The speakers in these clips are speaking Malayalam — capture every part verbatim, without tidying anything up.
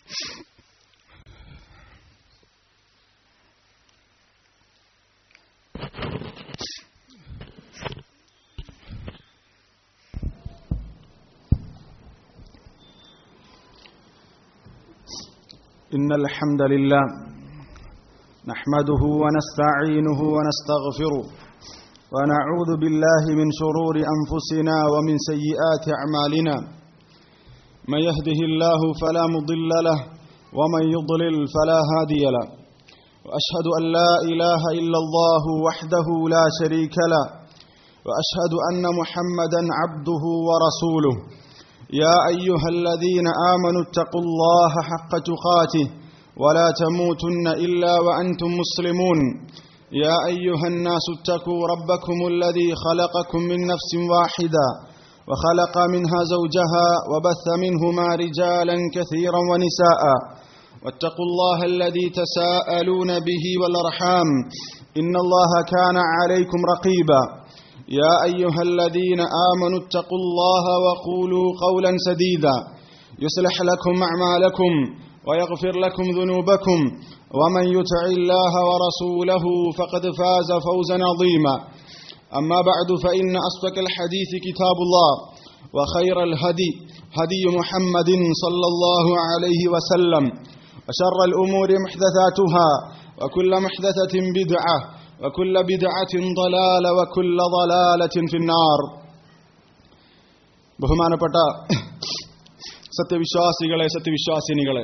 إن الحمد لله نحمده ونستعينه ونستغفره ونعوذ بالله من شرور أنفسنا ومن سيئات أعمالنا من يهده الله فلا مضل له ومن يضلل فلا هادي له وأشهد أن لا إله إلا الله وحده لا شريك له وأشهد أن محمدا عبده ورسوله يا أيها الذين آمنوا اتقوا الله حق تقاته ولا تموتن إلا وأنتم مسلمون يا أيها الناس اتقوا ربكم الذي خلقكم من نفس واحدة وخلق منها زوجها وبث منهما رجالا كثيرا ونساء واتقوا الله الذي تساءلون به والأرحام إن الله كان عليكم رقيبا يا أيها الذين آمنوا اتقوا الله وقولوا قولا سديدا يصلح لكم أعمالكم ويغفر لكم ذنوبكم ومن يطع الله ورسوله فقد فاز فوزا عظيما أما بعد فإن أصدق الحديث كتاب الله وخير الهدي هدي محمد صلى الله عليه وسلم وشر الأمور محدثاتها وكل محدثة بدعة وكل بدعة ضلالة وكل ضلالة في النار. ബഹുമാനപ്പെട്ട സത്യവിശ്വാസികളെ സത്യവിശ്വാസിനികളെ,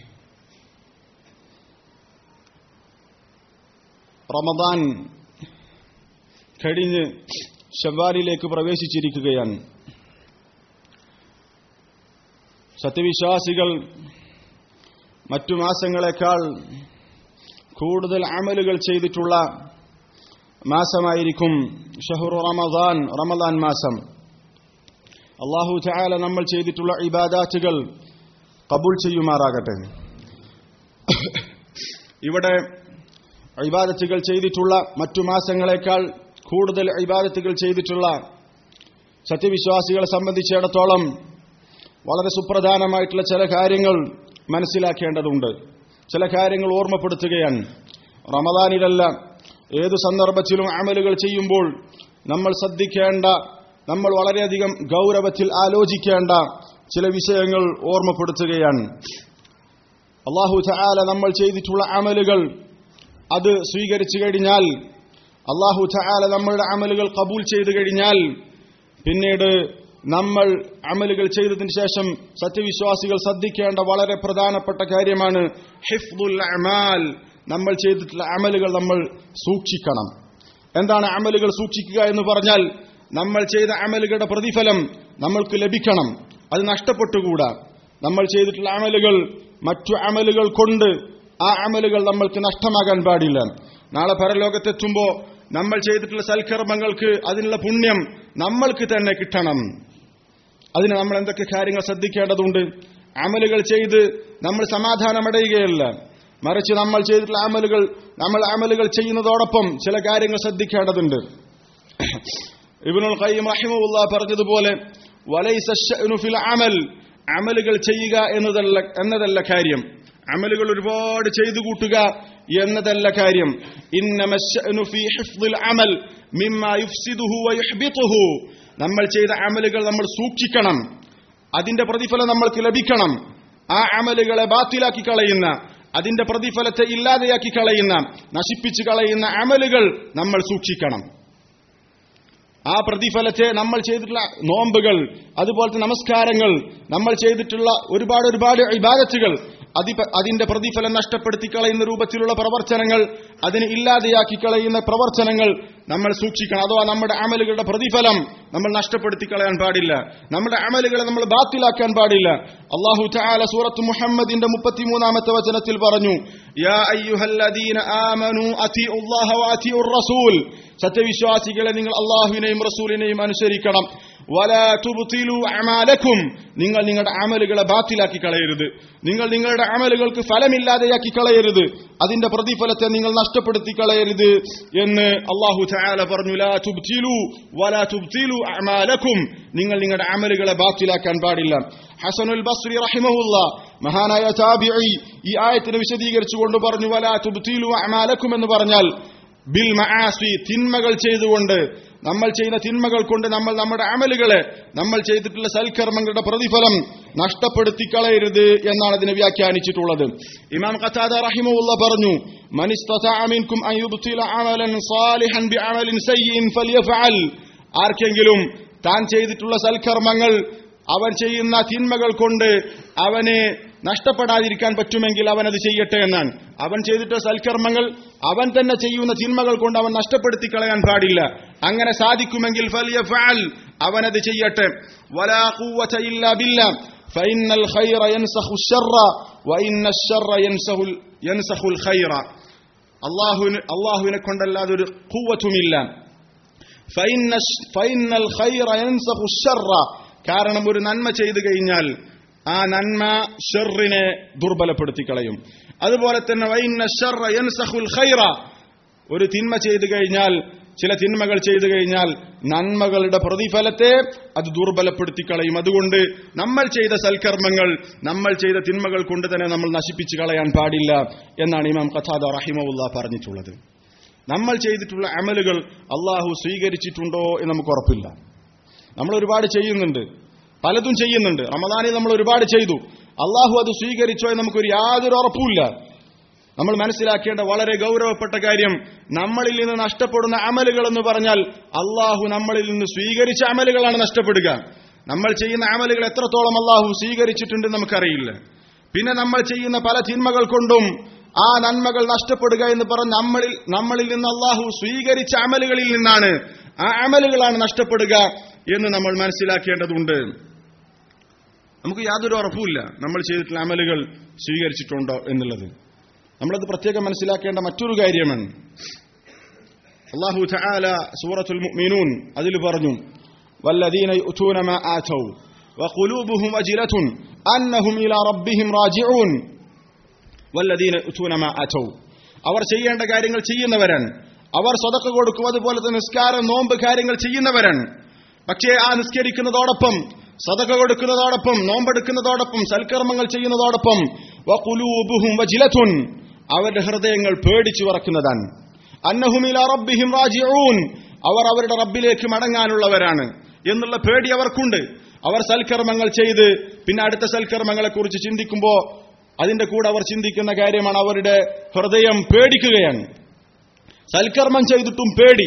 റമദാൻ കഴിഞ്ഞ് ശവ്വാലിലേക്ക് പ്രവേശിച്ചിരിക്കുകയാണ്. സത്യവിശ്വാസികൾ മറ്റു മാസങ്ങളെക്കാൾ കൂടുതൽ അമലുകൾ ചെയ്തിട്ടുള്ള മാസമായിരിക്കും ഷഹ്റു റമദാൻ, റമദാൻ മാസം. അല്ലാഹു തആല നമ്മൾ ചെയ്തിട്ടുള്ള ഇബാദാത്തുകൾ ഖബൂൽ ചെയ്യുമാറാകട്ടെ. ഇവിടെ ഇബാദത്തുകൾ ചെയ്തിട്ടുള്ള മറ്റു മാസങ്ങളെക്കാൾ കൂടുതൽ ഇബാദത്തുകൾ ചെയ്തിട്ടുള്ള സത്യവിശ്വാസികളെ സംബന്ധിച്ചിടത്തോളം വളരെ സുപ്രധാനമായിട്ടുള്ള ചില കാര്യങ്ങൾ മനസ്സിലാക്കേണ്ടതുണ്ട്. ചില കാര്യങ്ങൾ ഓർമ്മപ്പെടുത്തുകയാണ്. റമദാനിലല്ല, ഏതു സന്ദർഭത്തിലും അമലുകൾ ചെയ്യുമ്പോൾ നമ്മൾ ശ്രദ്ധിക്കേണ്ട, നമ്മൾ വളരെയധികം ഗൗരവത്തിൽ ആലോചിക്കേണ്ട ചില വിഷയങ്ങൾ ഓർമ്മപ്പെടുത്തുകയാണ്. അല്ലാഹു തആല നമ്മൾ ചെയ്തിട്ടുള്ള അമലുകൾ അത് സ്വീകരിച്ചു കഴിഞ്ഞാൽ, അല്ലാഹു തആല നമ്മളുടെ അമലുകൾ ഖബൂൽ ചെയ്തു കഴിഞ്ഞാൽ, പിന്നീട് നമ്മൾ അമലുകൾ ചെയ്തതിനു ശേഷം സത്യവിശ്വാസികൾ ശ്രദ്ധിക്കേണ്ട വളരെ പ്രധാനപ്പെട്ട കാര്യമാണ് ഹിഫ്ദുൽ അമാൽ. നമ്മൾ ചെയ്തിട്ടുള്ള അമലുകൾ നമ്മൾ സൂക്ഷിക്കണം. എന്താണ് അമലുകൾ സൂക്ഷിക്കുക എന്ന് പറഞ്ഞാൽ? നമ്മൾ ചെയ്ത അമലുകളുടെ പ്രതിഫലം നമ്മൾക്ക് ലഭിക്കണം, അത് നഷ്ടപ്പെട്ടുകൂടാ. നമ്മൾ ചെയ്തിട്ടുള്ള അമലുകൾ മറ്റു അമലുകൾ കൊണ്ട് ആ അമലുകൾ നമ്മൾക്ക് നഷ്ടമാകാൻ പാടില്ല. നാളെ പരലോകത്തെത്തുമ്പോൾ നമ്മൾ ചെയ്തിട്ടുള്ള സൽക്കർമ്മങ്ങൾക്ക് അതിനുള്ള പുണ്യം നമ്മൾക്ക് തന്നെ കിട്ടണം. അതിന് നമ്മൾ എന്തൊക്കെ കാര്യങ്ങൾ ശ്രദ്ധിക്കേണ്ടതുണ്ട്? അമലുകൾ ചെയ്ത് നമ്മൾ സമാധാനമടയുകയല്ല, മറിച്ച് നമ്മൾ ചെയ്തിട്ടുള്ള അമലുകൾ നമ്മൾ അമലുകൾ ചെയ്യുന്നതോടൊപ്പം ചില കാര്യങ്ങൾ ശ്രദ്ധിക്കേണ്ടതുണ്ട്. ഇബ്നുൽ ഖയ്യിം റഹിമഹുല്ലാഹ് പറഞ്ഞതുപോലെ, വലൈസ അശ്ശഅ്നു ഫിൽ അമൽ, അമലുകൾ ചെയ്യുക എന്നതല്ല എന്നതല്ല കാര്യം, അമലുകൾ ഒരുപാട് ചെയ്തു കൂട്ടുക എന്നതല്ല കാര്യം. ഇന്നമശ്ശഅ്നു ഫീ ഹിഫ്ദിൽ അമൽ മിമ്മാ യുഫ്സിദുഹു വയുഹ്ബിതുഹു. നമ്മൾ ചെയ്ത അമലുകൾ നമ്മൾ സൂക്ഷിക്കണം, അതിന്റെ പ്രതിഫലം നമ്മൾക്ക് ലഭിക്കണം. ആ അമലുകളെ ബാത്തിലാക്കി കളയുന്ന, അതിന്റെ പ്രതിഫലത്തെ ഇല്ലാതെയാക്കി കളയുന്ന, നശിപ്പിച്ചു കളയുന്ന അമലുകൾ നമ്മൾ സൂക്ഷിക്കണം. ആ പ്രതിഫലത്തെ നമ്മൾ ചെയ്തിട്ടുള്ള നോമ്പുകൾ, അതുപോലത്തെ നമസ്കാരങ്ങൾ, നമ്മൾ ചെയ്തിട്ടുള്ള ഒരുപാട് ഒരുപാട് ഇബാദത്തുകൾ, അതിന്റെ പ്രതിഫലം നഷ്ടപ്പെടുത്തി കളയുന്ന രൂപത്തിലുള്ള പ്രവർത്തനങ്ങൾ, അതിനെ ഇല്ലാതെയാക്കി കളയുന്ന പ്രവർത്തനങ്ങൾ നമ്മൾ സൂക്ഷിക്കണം. അഥവാ നമ്മുടെ അമലുകളുടെ പ്രതിഫലം നമ്മൾ നഷ്ടപ്പെടുത്തി കളയാൻ പാടില്ല, നമ്മുടെ അമലുകളെ നമ്മൾ ബാത്തിലാക്കാൻ പാടില്ല. അല്ലാഹു തആല സൂറത്ത് മുഹമ്മദിന്റെ മുപ്പത്തിമൂന്നാമത്തെ വചനത്തിൽ പറഞ്ഞു, യാ അയ്യുഹല്ലദീന ആമനൂ അത്തിഉല്ലാഹ വഅത്തിഉർ റസൂൽ. സത്യവിശ്വാസികളെ, നിങ്ങൾ അല്ലാഹുവിനെയും റസൂലിനെയും അനുസരിക്കണം. വലാ തുബ്തിലു അമാലക്കും, നിങ്ങൾ നിങ്ങളുടെ അമലുകളെ ബാത്തിലാക്കി കളയരുത്, നിങ്ങൾ നിങ്ങളുടെ അമലുകൾക്ക് ഫലമില്ലാതെയാക്കി കളയരുത്, അതിന്റെ പ്രതിഫലത്തെ നിങ്ങൾ നഷ്ടപ്പെടുത്തി കളയരുത് എന്ന് അല്ലാഹു തആല പറഞ്ഞു. ലാ തുബ്തിലു വലാ തുബ്തിലു അമാലക്കും, നിങ്ങൾ നിങ്ങളുടെ അമലുകളെ ബാത്തിലാക്കാൻ പാടില്ല. ഹസനുൽ ബസ്രി റഹിമഹുല്ലാ, മഹാനായ താബിഈ, ഈ ആയത്തിനെ വിശദീകരിച്ചുകൊണ്ട് പറഞ്ഞു വലാ തുബ്തിലു അമാലക്കും എന്ന് പറഞ്ഞാൽ ബിൽ മആസി, തിന്മകൾ ചെയ്തുകൊണ്ട്, നമ്മൾ ചെയ്യുന്ന തിന്മകൾ കൊണ്ട് നമ്മൾ നമ്മുടെ അമലുകളെ, നമ്മൾ ചെയ്തിട്ടുള്ള സൽക്കർമ്മങ്ങളുടെ പ്രതിഫലം നഷ്ടപ്പെടുത്തി കളയരുത് എന്നാണ് അതിനെ വ്യാഖ്യാനിച്ചിട്ടുള്ളത്. ഇമാം ഖതാദ റഹിമഹുല്ലാഹ് പറഞ്ഞു, മൻ ഇസ്തതഅ മിൻകും അൻ യുബ്തില അമലൻ സാലിഹൻ ബിഅമലിൻ സയ്യിൻ ഫൽയഫഅൽ, ആർക്കെങ്കിലും താൻ ചെയ്തിട്ടുള്ള സൽക്കർമ്മങ്ങൾ അവൻ ചെയ്യുന്ന തിന്മകൾ കൊണ്ട് അവനെ നഷ്ടപ്പെടാതിരിക്കാൻ പറ്റുമെങ്കിൽ അവൻ അത് ചെയ്യട്ടെ എന്നാണ്. അവൻ ചെയ്തിട്ടുള്ള സൽക്കർമ്മങ്ങൾ അവൻ തന്നെ ചെയ്യുന്ന തിന്മകൾ കൊണ്ട് അവൻ നഷ്ടപ്പെടുത്തി കളയാൻ പാടില്ല. അങ്ങനെ സാധിക്കുമെങ്കിൽ ഫൽയഫഅൽ, അവനത് ചെയ്യട്ടെ. വലാ ഖുവത ഇല്ലാ ബില്ലാഹ് ഫഇന്നൽ ഖൈറ യൻസഖു അശ്ശറ വഇന്ന അശ്ശറ യൻസഖു യൻസഖുൽ ഖൈറ. അല്ലാഹുവിനെ അല്ലാഹുവിനെ കൊണ്ടല്ലാതെ ഒരു ഖുവത്തുമില്ല. ഫഇന്ന ഫഇന്നൽ ഖൈറ യൻസഖു അശ്ശറ, കാരണം ഒരു നന്മ ചെയ്തു കഴിഞ്ഞാൽ ആ നന്മ ഷർറിനെ ദുർബലപ്പെടുത്തി കളയും. അതുപോലെ തന്നെ വഇന്ന അശ്ശറ യൻസഖുൽ ഖൈറ, ഒരു തിന്മ ചെയ്തു കഴിഞ്ഞാൽ, ചില തിന്മകൾ ചെയ്തു കഴിഞ്ഞാൽ നന്മകളുടെ പ്രതിഫലത്തെ അത് ദുർബലപ്പെടുത്തി കളയും. അതുകൊണ്ട് നമ്മൾ ചെയ്ത സൽക്കർമ്മങ്ങൾ നമ്മൾ ചെയ്ത തിന്മകൾ കൊണ്ട് തന്നെ നമ്മൾ നശിപ്പിച്ചു കളയാൻ പാടില്ല എന്നാണ് ഇമാം ഖതാദ റഹിമഹുല്ലാഹ് പറഞ്ഞിട്ടുള്ളത്. നമ്മൾ ചെയ്തിട്ടുള്ള അമലുകൾ അള്ളാഹു സ്വീകരിച്ചിട്ടുണ്ടോ എന്ന് നമുക്ക് ഉറപ്പില്ല. നമ്മൾ ഒരുപാട് ചെയ്യുന്നുണ്ട്, പലതും ചെയ്യുന്നുണ്ട്. റമദാനിൽ നമ്മൾ ഒരുപാട് ചെയ്തു, അള്ളാഹു അത് സ്വീകരിച്ചോ എന്ന് നമുക്കൊരു യാതൊരു ഉറപ്പുമില്ല. നമ്മൾ മനസ്സിലാക്കേണ്ട വളരെ ഗൗരവപ്പെട്ട കാര്യം, നമ്മളിൽ നിന്ന് നഷ്ടപ്പെടുന്ന അമലുകൾ എന്ന് പറഞ്ഞാൽ അള്ളാഹു നമ്മളിൽ നിന്ന് സ്വീകരിച്ച അമലുകളാണ് നഷ്ടപ്പെടുക. നമ്മൾ ചെയ്യുന്ന അമലുകൾ എത്രത്തോളം അള്ളാഹു സ്വീകരിച്ചിട്ടുണ്ടെന്ന് നമുക്കറിയില്ല. പിന്നെ നമ്മൾ ചെയ്യുന്ന പല തിന്മകൾ കൊണ്ടും ആ നന്മകൾ നഷ്ടപ്പെടുക എന്ന് പറഞ്ഞ് നമ്മളിൽ നമ്മളിൽ നിന്ന് അള്ളാഹു സ്വീകരിച്ച അമലുകളിൽ നിന്നാണ് ആ അമലുകളാണ് നഷ്ടപ്പെടുക എന്ന് നമ്മൾ മനസ്സിലാക്കേണ്ടതുണ്ട്. നമുക്ക് യാതൊരു ഉറപ്പുമില്ല നമ്മൾ ചെയ്തിട്ടുള്ള അമലുകൾ സ്വീകരിച്ചിട്ടുണ്ടോ എന്നുള്ളത്. നമ്മളത് പ്രത്യേകം മനസ്സിലാക്കേണ്ട മറ്റൊരു കാര്യമാണ്. അല്ലാഹു തആല സൂറത്തുൽ മുഅ്മിനൂൻ അതിൽ പറഞ്ഞു, വല്ലദീന യുഅ്തൂന മാ ആതൗ വഖുലൂബുഹും വജിലത്തുൻ അന്നഹും ഇലാ റബ്ബിഹിം റാജിഊൻ. വല്ലദീന യുഅ്തൂന മാ ആതൗ, അവർ ചെയ്യേണ്ട കാര്യങ്ങൾ ചെയ്യുന്നവരാണ്. അവർ സദഖ കൊടുക്കും, അതുപോലെ തന്നെ നിസ്കാരം, നോമ്പ് കാര്യങ്ങൾ ചെയ്യുന്നവരാണ്. പക്ഷേ ആ നിസ്കരിക്കുന്നതോടൊപ്പം, സദഖ കൊടുക്കുന്നതോടൊപ്പം, നോമ്പെടുക്കുന്നതോടൊപ്പം, സൽക്കർമ്മങ്ങൾ ചെയ്യുന്നതോടൊപ്പം വഖുലൂബുഹും വജിലത്തുൻ, അവരുടെ ഹൃദയങ്ങൾ പേടിച്ചു വിറക്കുന്നതാണ്. അന്നഹും ഇലാ റബ്ബിഹിം റാജിഊൻ, അവർ അവരുടെ റബ്ബിലേക്ക് മടങ്ങാനുള്ളവരാണ് എന്നുള്ള പേടി അവർക്കുണ്ട്. അവർ സൽക്കർമ്മങ്ങൾ ചെയ്ത് പിന്നെ അടുത്ത സൽക്കർമ്മങ്ങളെ കുറിച്ച് ചിന്തിക്കുമ്പോൾ അതിന്റെ കൂടെ അവർ ചിന്തിക്കുന്ന കാര്യമാണ് അവരുടെ ഹൃദയം പേടിക്കുകയാണ്. സൽക്കർമ്മം ചെയ്തിട്ടും പേടി.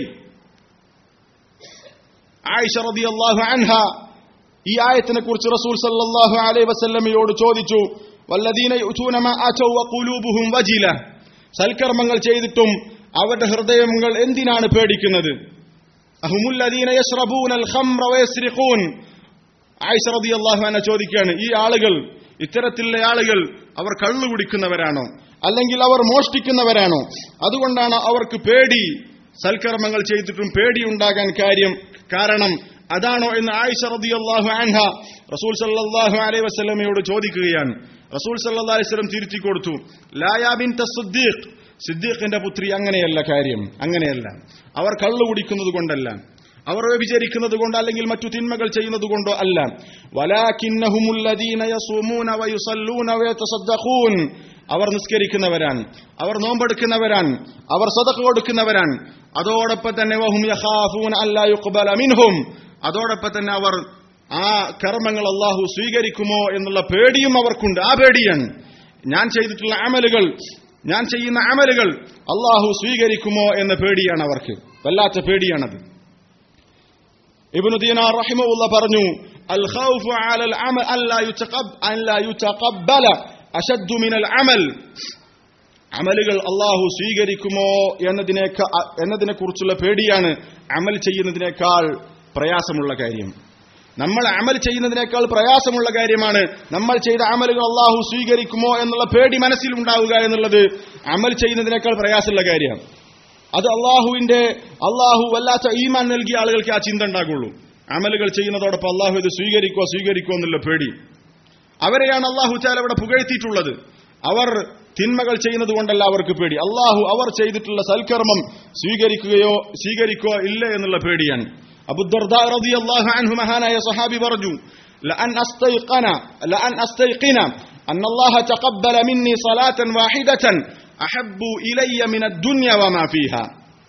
ആയിഷ റളിയല്ലാഹു അൻഹ ഈ ആയത്തിനെ കുറിച്ച് റസൂൽ സല്ലല്ലാഹു അലൈഹി വസല്ലമയോട് ചോദിച്ചു, വല്ലദീന യുഅ്തൂന മാ ആതൗ വഖുലൂബുഹും വജില, സൽക്കർമ്മങ്ങൾ ചെയ്തിട്ടും അവരുടെ ഹൃദയങ്ങൾ എന്തിനാണ് പേടിക്കുന്നത്? അഹുമുല്ലദീന യശ്റബൂനൽ ഖംറ വയസ്രിഖൂൻ. ആയിഷ റളിയല്ലാഹു അൻഹ ചോദിക്കുകയാണ്, ഈ ആളുകൾ, ഇത്തരത്തിലുള്ള ആളുകൾ അവർ കള്ളു കുടിക്കുന്നവരാണോ അല്ലെങ്കിൽ അവർ മോഷ്ടിക്കുന്നവരാണോ? അതുകൊണ്ടാണ് അവർക്ക് പേടി, സൽക്കർമ്മങ്ങൾ ചെയ്തിട്ടും പേടിയുണ്ടാകാൻ കാര്യം കാരണം അതാണോ എന്ന് ആയിഷ റളിയല്ലാഹു അൻഹ റസൂൽ സല്ലല്ലാഹു അലൈഹി വസല്ലമയോട് ചോദിക്കുകയാണ്. റസൂൽ സല്ലല്ലാഹു അലൈഹി വസല്ലം തിരുത്തി കൊടുത്തു, ലാ യാ ബിൻത സിദ്ദീഖ്, സിദ്ദീഖിന്റെ പുത്രി, അങ്ങനെയല്ല കാര്യം, അങ്ങനെയല്ല. അവർ കള്ളു കുടിക്കുന്നത് കൊണ്ടല്ല, അവർ വ്യഭിചരിക്കുന്നത് കൊണ്ട് അല്ലെങ്കിൽ മറ്റു തിന്മകൾ ചെയ്യുന്നത് കൊണ്ടോ അല്ല. വലാകിന്നഹുമുല്ലദീന യസൂമൂന വയുസല്ലൂന വയതസദ്ദഖൂൻ, അവർ നിസ്കരിക്കുന്നവരാണ്, അവർ നോമ്പെടുക്കുന്നവരാണ്, അവർ സദഖ കൊടുക്കുന്നവരാണ്. അതോടൊപ്പം തന്നെ വഹും യഖാഫൂന അല്ലാ യുഖ്ബല മിൻഹും, അതോടൊപ്പം തന്നെ അവർ ആ കർമ്മങ്ങൾ അല്ലാഹു സ്വീകരിക്കുമോ എന്നുള്ള പേടിയും അവർക്കുണ്ട്. ആ പേടിയാണ്, ഞാൻ ചെയ്തിട്ടുള്ള അമലുകൾ, ഞാൻ ചെയ്യുന്ന അമലുകൾ അല്ലാഹു സ്വീകരിക്കുമോ എന്ന പേടിയാണ് അവർക്ക്. വല്ലാത്ത പേടിയാണത്. ഇബ്നു ദീനാർ റഹിമഹുല്ലാഹ് പറഞ്ഞു, അൽ ഖൗഫു അലൽ അമൽ അല്ലാ യുതഖബ് അല്ലാ യുതഖബ്ബല അശദ്ദു മിനൽ അമൽ. അമലുകൾ അല്ലാഹു സ്വീകരിക്കുമോ എന്നതിനേക്കാ എന്നതിനെ കുറിച്ചുള്ള പേടിയാണ് അമൽ ചെയ്യുന്നതിനേക്കാൾ പ്രയാസമുള്ള കാര്യം. നമ്മൾ അമൽ ചെയ്യുന്നതിനേക്കാൾ പ്രയാസമുള്ള കാര്യമാണ് നമ്മൾ ചെയ്ത അമലുകൾ അല്ലാഹു സ്വീകരിക്കുമോ എന്നുള്ള പേടി മനസ്സിൽ ഉണ്ടാവുക എന്നുള്ളത് അമൽ ചെയ്യുന്നതിനേക്കാൾ പ്രയാസമുള്ള കാര്യമാണ്. അത് അള്ളാഹുവിന്റെ അള്ളാഹു വല്ലാത്ത ഈമാൻ നൽകിയ ആളുകൾക്ക് ആ ചിന്ത ഉണ്ടാകുള്ളൂ. അമലുകൾ ചെയ്യുന്നതോടൊപ്പം അള്ളാഹു ഇത് സ്വീകരിക്കോ സ്വീകരിക്കോ എന്നുള്ള പേടി. അവരെയാണ് അള്ളാഹു തആല ഇവിടെ പുകഴ്ത്തിയിട്ടുള്ളത്. അവർ തിന്മകൾ ചെയ്യുന്നത് കൊണ്ടല്ല അവർക്ക് പേടി, അള്ളാഹു അവർ ചെയ്തിട്ടുള്ള സൽക്കർമ്മം സ്വീകരിക്കുകയോ സ്വീകരിക്കോ ഇല്ല എന്നുള്ള പേടിയാണ്. അബൂദർദാ റളിയല്ലാഹു അൻഹു മഹാനായ സ്വഹാബി പറഞ്ഞു, ലഅൻ അസ്തൈഖന ലഅൻ അസ്തൈഖിന അന്നല്ലാഹ തഖബ്ബല മിന്നി സ്വലാത്തൻ വാഹിദതൻ അഹബ്ബു ഇലയ്യ മിനദ് ദുനിയ വമാ ഫീഹാ.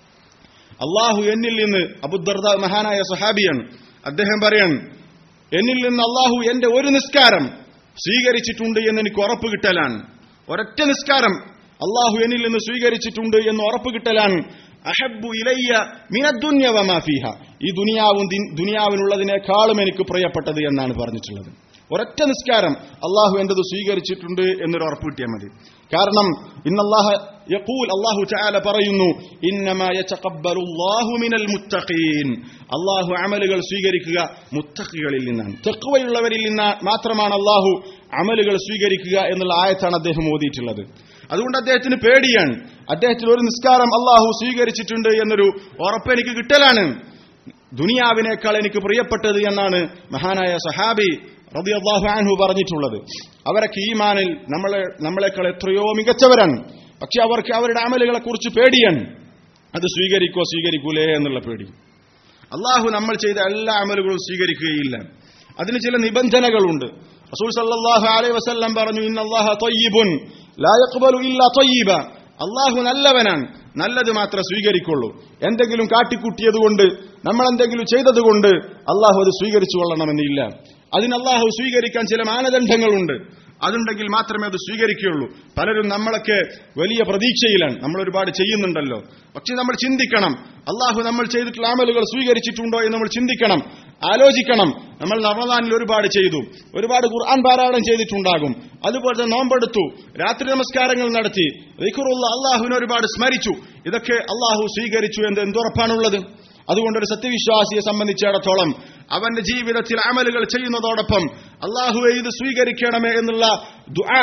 അള്ളാഹു എന്നിൽ നിന്ന്, അബൂദർദാ മഹാനായ സ്വഹാബിയാണ്, അദ്ദേഹം പറയാൻ, എന്നിൽ നിന്ന് അള്ളാഹു എന്റെ ഒരു നിസ്കാരം സ്വീകരിച്ചിട്ടുണ്ട് എന്ന് എനിക്ക് ഉറപ്പ് കിട്ടലാണ്. ഒരൊറ്റ നിസ്കാരം അള്ളാഹു എന്നിൽ നിന്ന് സ്വീകരിച്ചിട്ടുണ്ട് എന്ന് ഉറപ്പ് കിട്ടലാണ്. അഹബ്ബു ഇലയ്യ മിനദ് ദുനിയ വമാ ഫീഹാ, ഈ ദുനിയാവും ദുനിയാവിനുള്ളതിനേക്കാളും എനിക്ക് പ്രിയപ്പെട്ടത് എന്നാണ് പറഞ്ഞിട്ടുള്ളത്. ഒരൊറ്റ നിസ്കാരം അള്ളാഹു എന്റേത് സ്വീകരിച്ചിട്ടുണ്ട് എന്നൊരു ഉറപ്പ് കിട്ടിയാൽ മതി. കാരണം ഇന്നല്ലാഹ യഖൂൽ, അല്ലാഹു തആല പറയുന്നു, ഇന്നമാ യതഖബ്ബലുല്ലാഹു മിനൽ മുത്തഖീൻ, അല്ലാഹു അമലുകൾ സ്വീകരിക്കുക മുത്തഖികളിൽ നിന്നാണ്, തഖ്വയുള്ളവരിൽ നിന്ന് മാത്രമാണ് അല്ലാഹു അമലുകൾ സ്വീകരിക്കുക എന്നുള്ള ആയത്താണ് അദ്ദേഹം ഓതിയിട്ടുള്ളത്. അതുകൊണ്ട് അദ്ദേഹത്തിന് പേടിയാണ്. അദ്ദേഹത്തിന് ഒരു നിസ്കാരം അല്ലാഹു സ്വീകരിച്ചിട്ടുണ്ട് എന്നൊരു ഉറപ്പ് എനിക്ക് കിട്ടലാണ്, ദുനിയാവിനേക്കാൾ എനിക്ക് പ്രിയപ്പെട്ടത് എന്നാണ് മഹാനായ സഹാബി റളിയല്ലാഹു അൻഹു പറഞ്ഞിട്ടുള്ളത്. അവരൊക്കെ ഈമാനിൽ നമ്മളെ നമ്മളെക്കാൾ എത്രയോ മികച്ചവരാണ്. പക്ഷെ അവർക്ക് അവരുടെ അമലുകളെ കുറിച്ച് പേടിയാണ്, അത് സ്വീകരിക്കോ സ്വീകരിക്കൂലേ എന്നുള്ള പേടി. അള്ളാഹു നമ്മൾ ചെയ്ത എല്ലാ അമലുകളും സ്വീകരിക്കുകയില്ല, അതിന് ചില നിബന്ധനകളുണ്ട്. റസൂൽ സല്ലല്ലാഹു അലൈഹി വസല്ലം പറഞ്ഞു, ഇന്നല്ലാഹ ത്വയ്യിബുൻ ലാ യഖ്ബലു ഇല്ലാ ത്വയ്യിബ, അള്ളാഹു നല്ലവനാണ്, നല്ലത് മാത്രമേ സ്വീകരിക്കുള്ളൂ. എന്തെങ്കിലും കാട്ടിക്കൂട്ടിയതുകൊണ്ട്, നമ്മൾ എന്തെങ്കിലും ചെയ്തതുകൊണ്ട് അള്ളാഹു അത് സ്വീകരിച്ചു കൊള്ളണമെന്നില്ല. അതിന് അള്ളാഹു സ്വീകരിക്കാൻ ചില മാനദണ്ഡങ്ങളുണ്ട്, അതുണ്ടെങ്കിൽ മാത്രമേ അത് സ്വീകരിക്കുകയുള്ളൂ. പലരും നമ്മളൊക്കെ വലിയ പ്രതീക്ഷയിലാണ്, നമ്മൾ ഒരുപാട് ചെയ്യുന്നുണ്ടല്ലോ. പക്ഷെ നമ്മൾ ചിന്തിക്കണം, അള്ളാഹു നമ്മൾ ചെയ്തിട്ടുള്ള അമലുകൾ സ്വീകരിച്ചിട്ടുണ്ടോ എന്ന് നമ്മൾ ചിന്തിക്കണം, ആലോചിക്കണം. നമ്മൾ റമദാനിൽ ഒരുപാട് ചെയ്തു, ഒരുപാട് ഖുർആൻ പാരായണം ചെയ്തിട്ടുണ്ടാകും, അതുപോലെ തന്നെ നോമ്പെടുത്തു, രാത്രി നമസ്കാരങ്ങൾ നടത്തി, ദിക്റുള്ള അള്ളാഹുവിനെ ഒരുപാട് സ്മരിച്ചു. ഇതൊക്കെ അള്ളാഹു സ്വീകരിച്ചു എന്ന് എന്തുറപ്പാണുള്ളത്? അതുകൊണ്ടൊരു സത്യവിശ്വാസിയെ സംബന്ധിച്ചിടത്തോളം അവന്റെ ജീവിതത്തിൽ അമലുകൾ ചെയ്യുന്നതോടൊപ്പം അള്ളാഹുവെ ഇത് സ്വീകരിക്കണമേ എന്നുള്ള ദുആ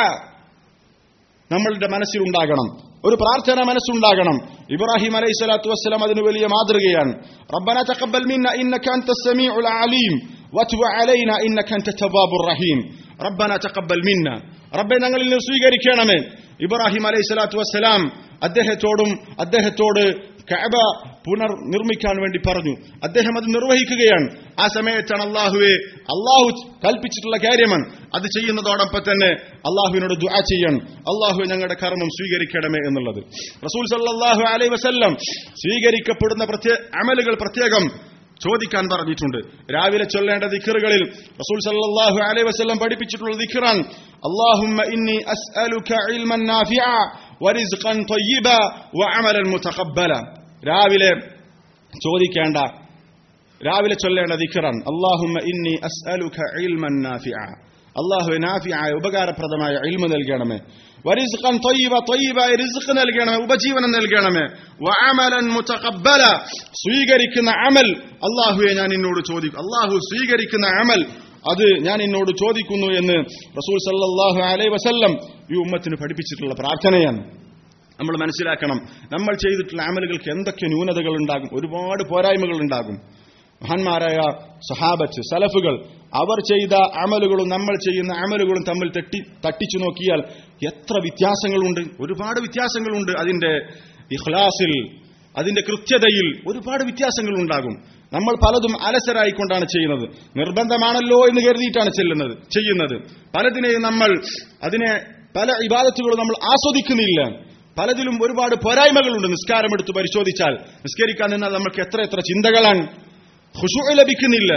നമ്മളുടെ മനസ്സിലുണ്ടാകണം, ഒരു പ്രാർത്ഥന മനസ്സുണ്ടാകണം. ഇബ്രാഹിം അലൈഹിസ്സലാത്തു വസ്സലാം അതിന് വലിയ മാതൃകയാണ്. റബ്ബനാ തഖബ്ബൽ മിന്നാ ഇന്നക അൻതസ് സമീഉൽ അലീം വതുബ് അലൈനാ ഇന്നക അൻതത് തവ്വാബുർ റഹീം. റബ്ബനാ തഖബ്ബൽ മിന്നാ, റബ്ബേ ഞങ്ങളിൽ നിന്ന് സ്വീകരിക്കണമേ. ഇബ്രാഹിം അലൈഹിസ്സലാത്തു വസ്സലാം അദ്ദേഹത്തോടും അദ്ദേഹത്തോട് കഅബ പുനർ നിർമ്മിക്കാൻ വേണ്ടി പറഞ്ഞു. അദ്ദേഹം അത് നിർവഹിക്കുകയാണ്. ആ സമയത്താണ് അള്ളാഹുവെ, അള്ളാഹു കൽപ്പിച്ചിട്ടുള്ള കാര്യമാണ്, അത് ചെയ്യുന്നതോടൊപ്പം തന്നെ അള്ളാഹുവിനോട് ദുആ ചെയ്യണം, അള്ളാഹു ഞങ്ങളുടെ കർമ്മം സ്വീകരിക്കണമേ എന്നുള്ളത്. റസൂൽ സല്ലല്ലാഹു അലൈഹി വസല്ലം സ്വീകരിക്കപ്പെടുന്ന പ്രത്യേക അമലുകൾ പ്രത്യേകം ചോദിക്കാൻ പറഞ്ഞിട്ടുണ്ട്. രാവിലെ ചൊല്ലേണ്ട ദിക്റുകളിൽ റസൂൽ സല്ലല്ലാഹു അലൈഹി വസല്ലം പഠിപ്പിച്ചിട്ടുള്ള ദിക്റാൻ, അല്ലാഹുമ്മ ഇന്നി അസ്അലുക ഇൽമൻ നാഫിഅ വറിസ്ഖൻ ത്വയ്യിബ വഅമലൻ മുതഖബ്ബല. രാവിലെ ചോദിക്കേണ്ട, രാവിലെ ചൊല്ലേണ്ട ദിക്റാൻ, അല്ലാഹുമ്മ ഇന്നി അസ്അലുക ഇൽമൻ നാഫിഅ, അല്ലാഹുവേ നാഫിഅയ ഉപകാരപ്രദമായ ഇൽമു നൽകണമേ, വറിസ്ഖൻ ത്വയ്യിബ, ത്വയ്യിബായ റിസ്ഖ് നൽകണമേ, ഉപജീവനം നൽകണമേ, വഅമലൻ മുതഖബ്ബല, സ്വീകരിക്കുന്ന അമൽ അല്ലാഹുവേ ഞാൻ നിന്നോട് ചോദിക്കും, അല്ലാഹു സ്വീകരിക്കുന്ന അമൽ അത് ഞാൻ നിന്നോട് ചോദിക്കുന്നു എന്ന് റസൂൽ സല്ലല്ലാഹു അലൈഹി വസല്ലം ഈ ഉമ്മത്തിന് പഠിപ്പിച്ചിട്ടുള്ള പ്രാർത്ഥനയാണ്. നമ്മൾ മനസ്സിലാക്കണം, നമ്മൾ ചെയ്തിട്ടുള്ള അമലുകൾക്ക് എന്തൊക്കെ ന്യൂനതകൾ ഉണ്ടാകും, ഒരുപാട് പോരായ്മകൾ ഉണ്ടാകും. മഹാന്മാരായ സഹാബത്ത് സലഫുകൾ അവർ ചെയ്ത അമലുകളും നമ്മൾ ചെയ്യുന്ന അമലുകളും തമ്മിൽ തട്ടി തട്ടിച്ചു നോക്കിയാൽ എത്ര വ്യത്യാസങ്ങളുണ്ട്, ഒരുപാട് വ്യത്യാസങ്ങളുണ്ട്. അതിന്റെ ഇഖ്ലാസിൽ, അതിന്റെ കൃത്യതയിൽ ഒരുപാട് വ്യത്യാസങ്ങൾ ഉണ്ടാകും. നമ്മൾ പലതും അലസരായിക്കൊണ്ടാണ് ചെയ്യുന്നത്, നിർബന്ധമാണല്ലോ എന്ന് കരുതിയിട്ടാണ് ചെല്ലുന്നത് ചെയ്യുന്നത്. പലതിനെയും നമ്മൾ അതിനെ പല ഇബാദത്തുകളും നമ്മൾ ആസ്വദിക്കുന്നില്ല. പലതിലും ഒരുപാട് പോരായ്മകളുണ്ട്. നിസ്കാരം എടുത്ത് പരിശോധിച്ചാൽ, നിസ്കരിക്കാൻ നിന്നാൽ നമുക്ക് എത്ര എത്ര ചിന്തകളാണ്, ഖുശൂഅ് ലഭിക്കുന്നില്ല.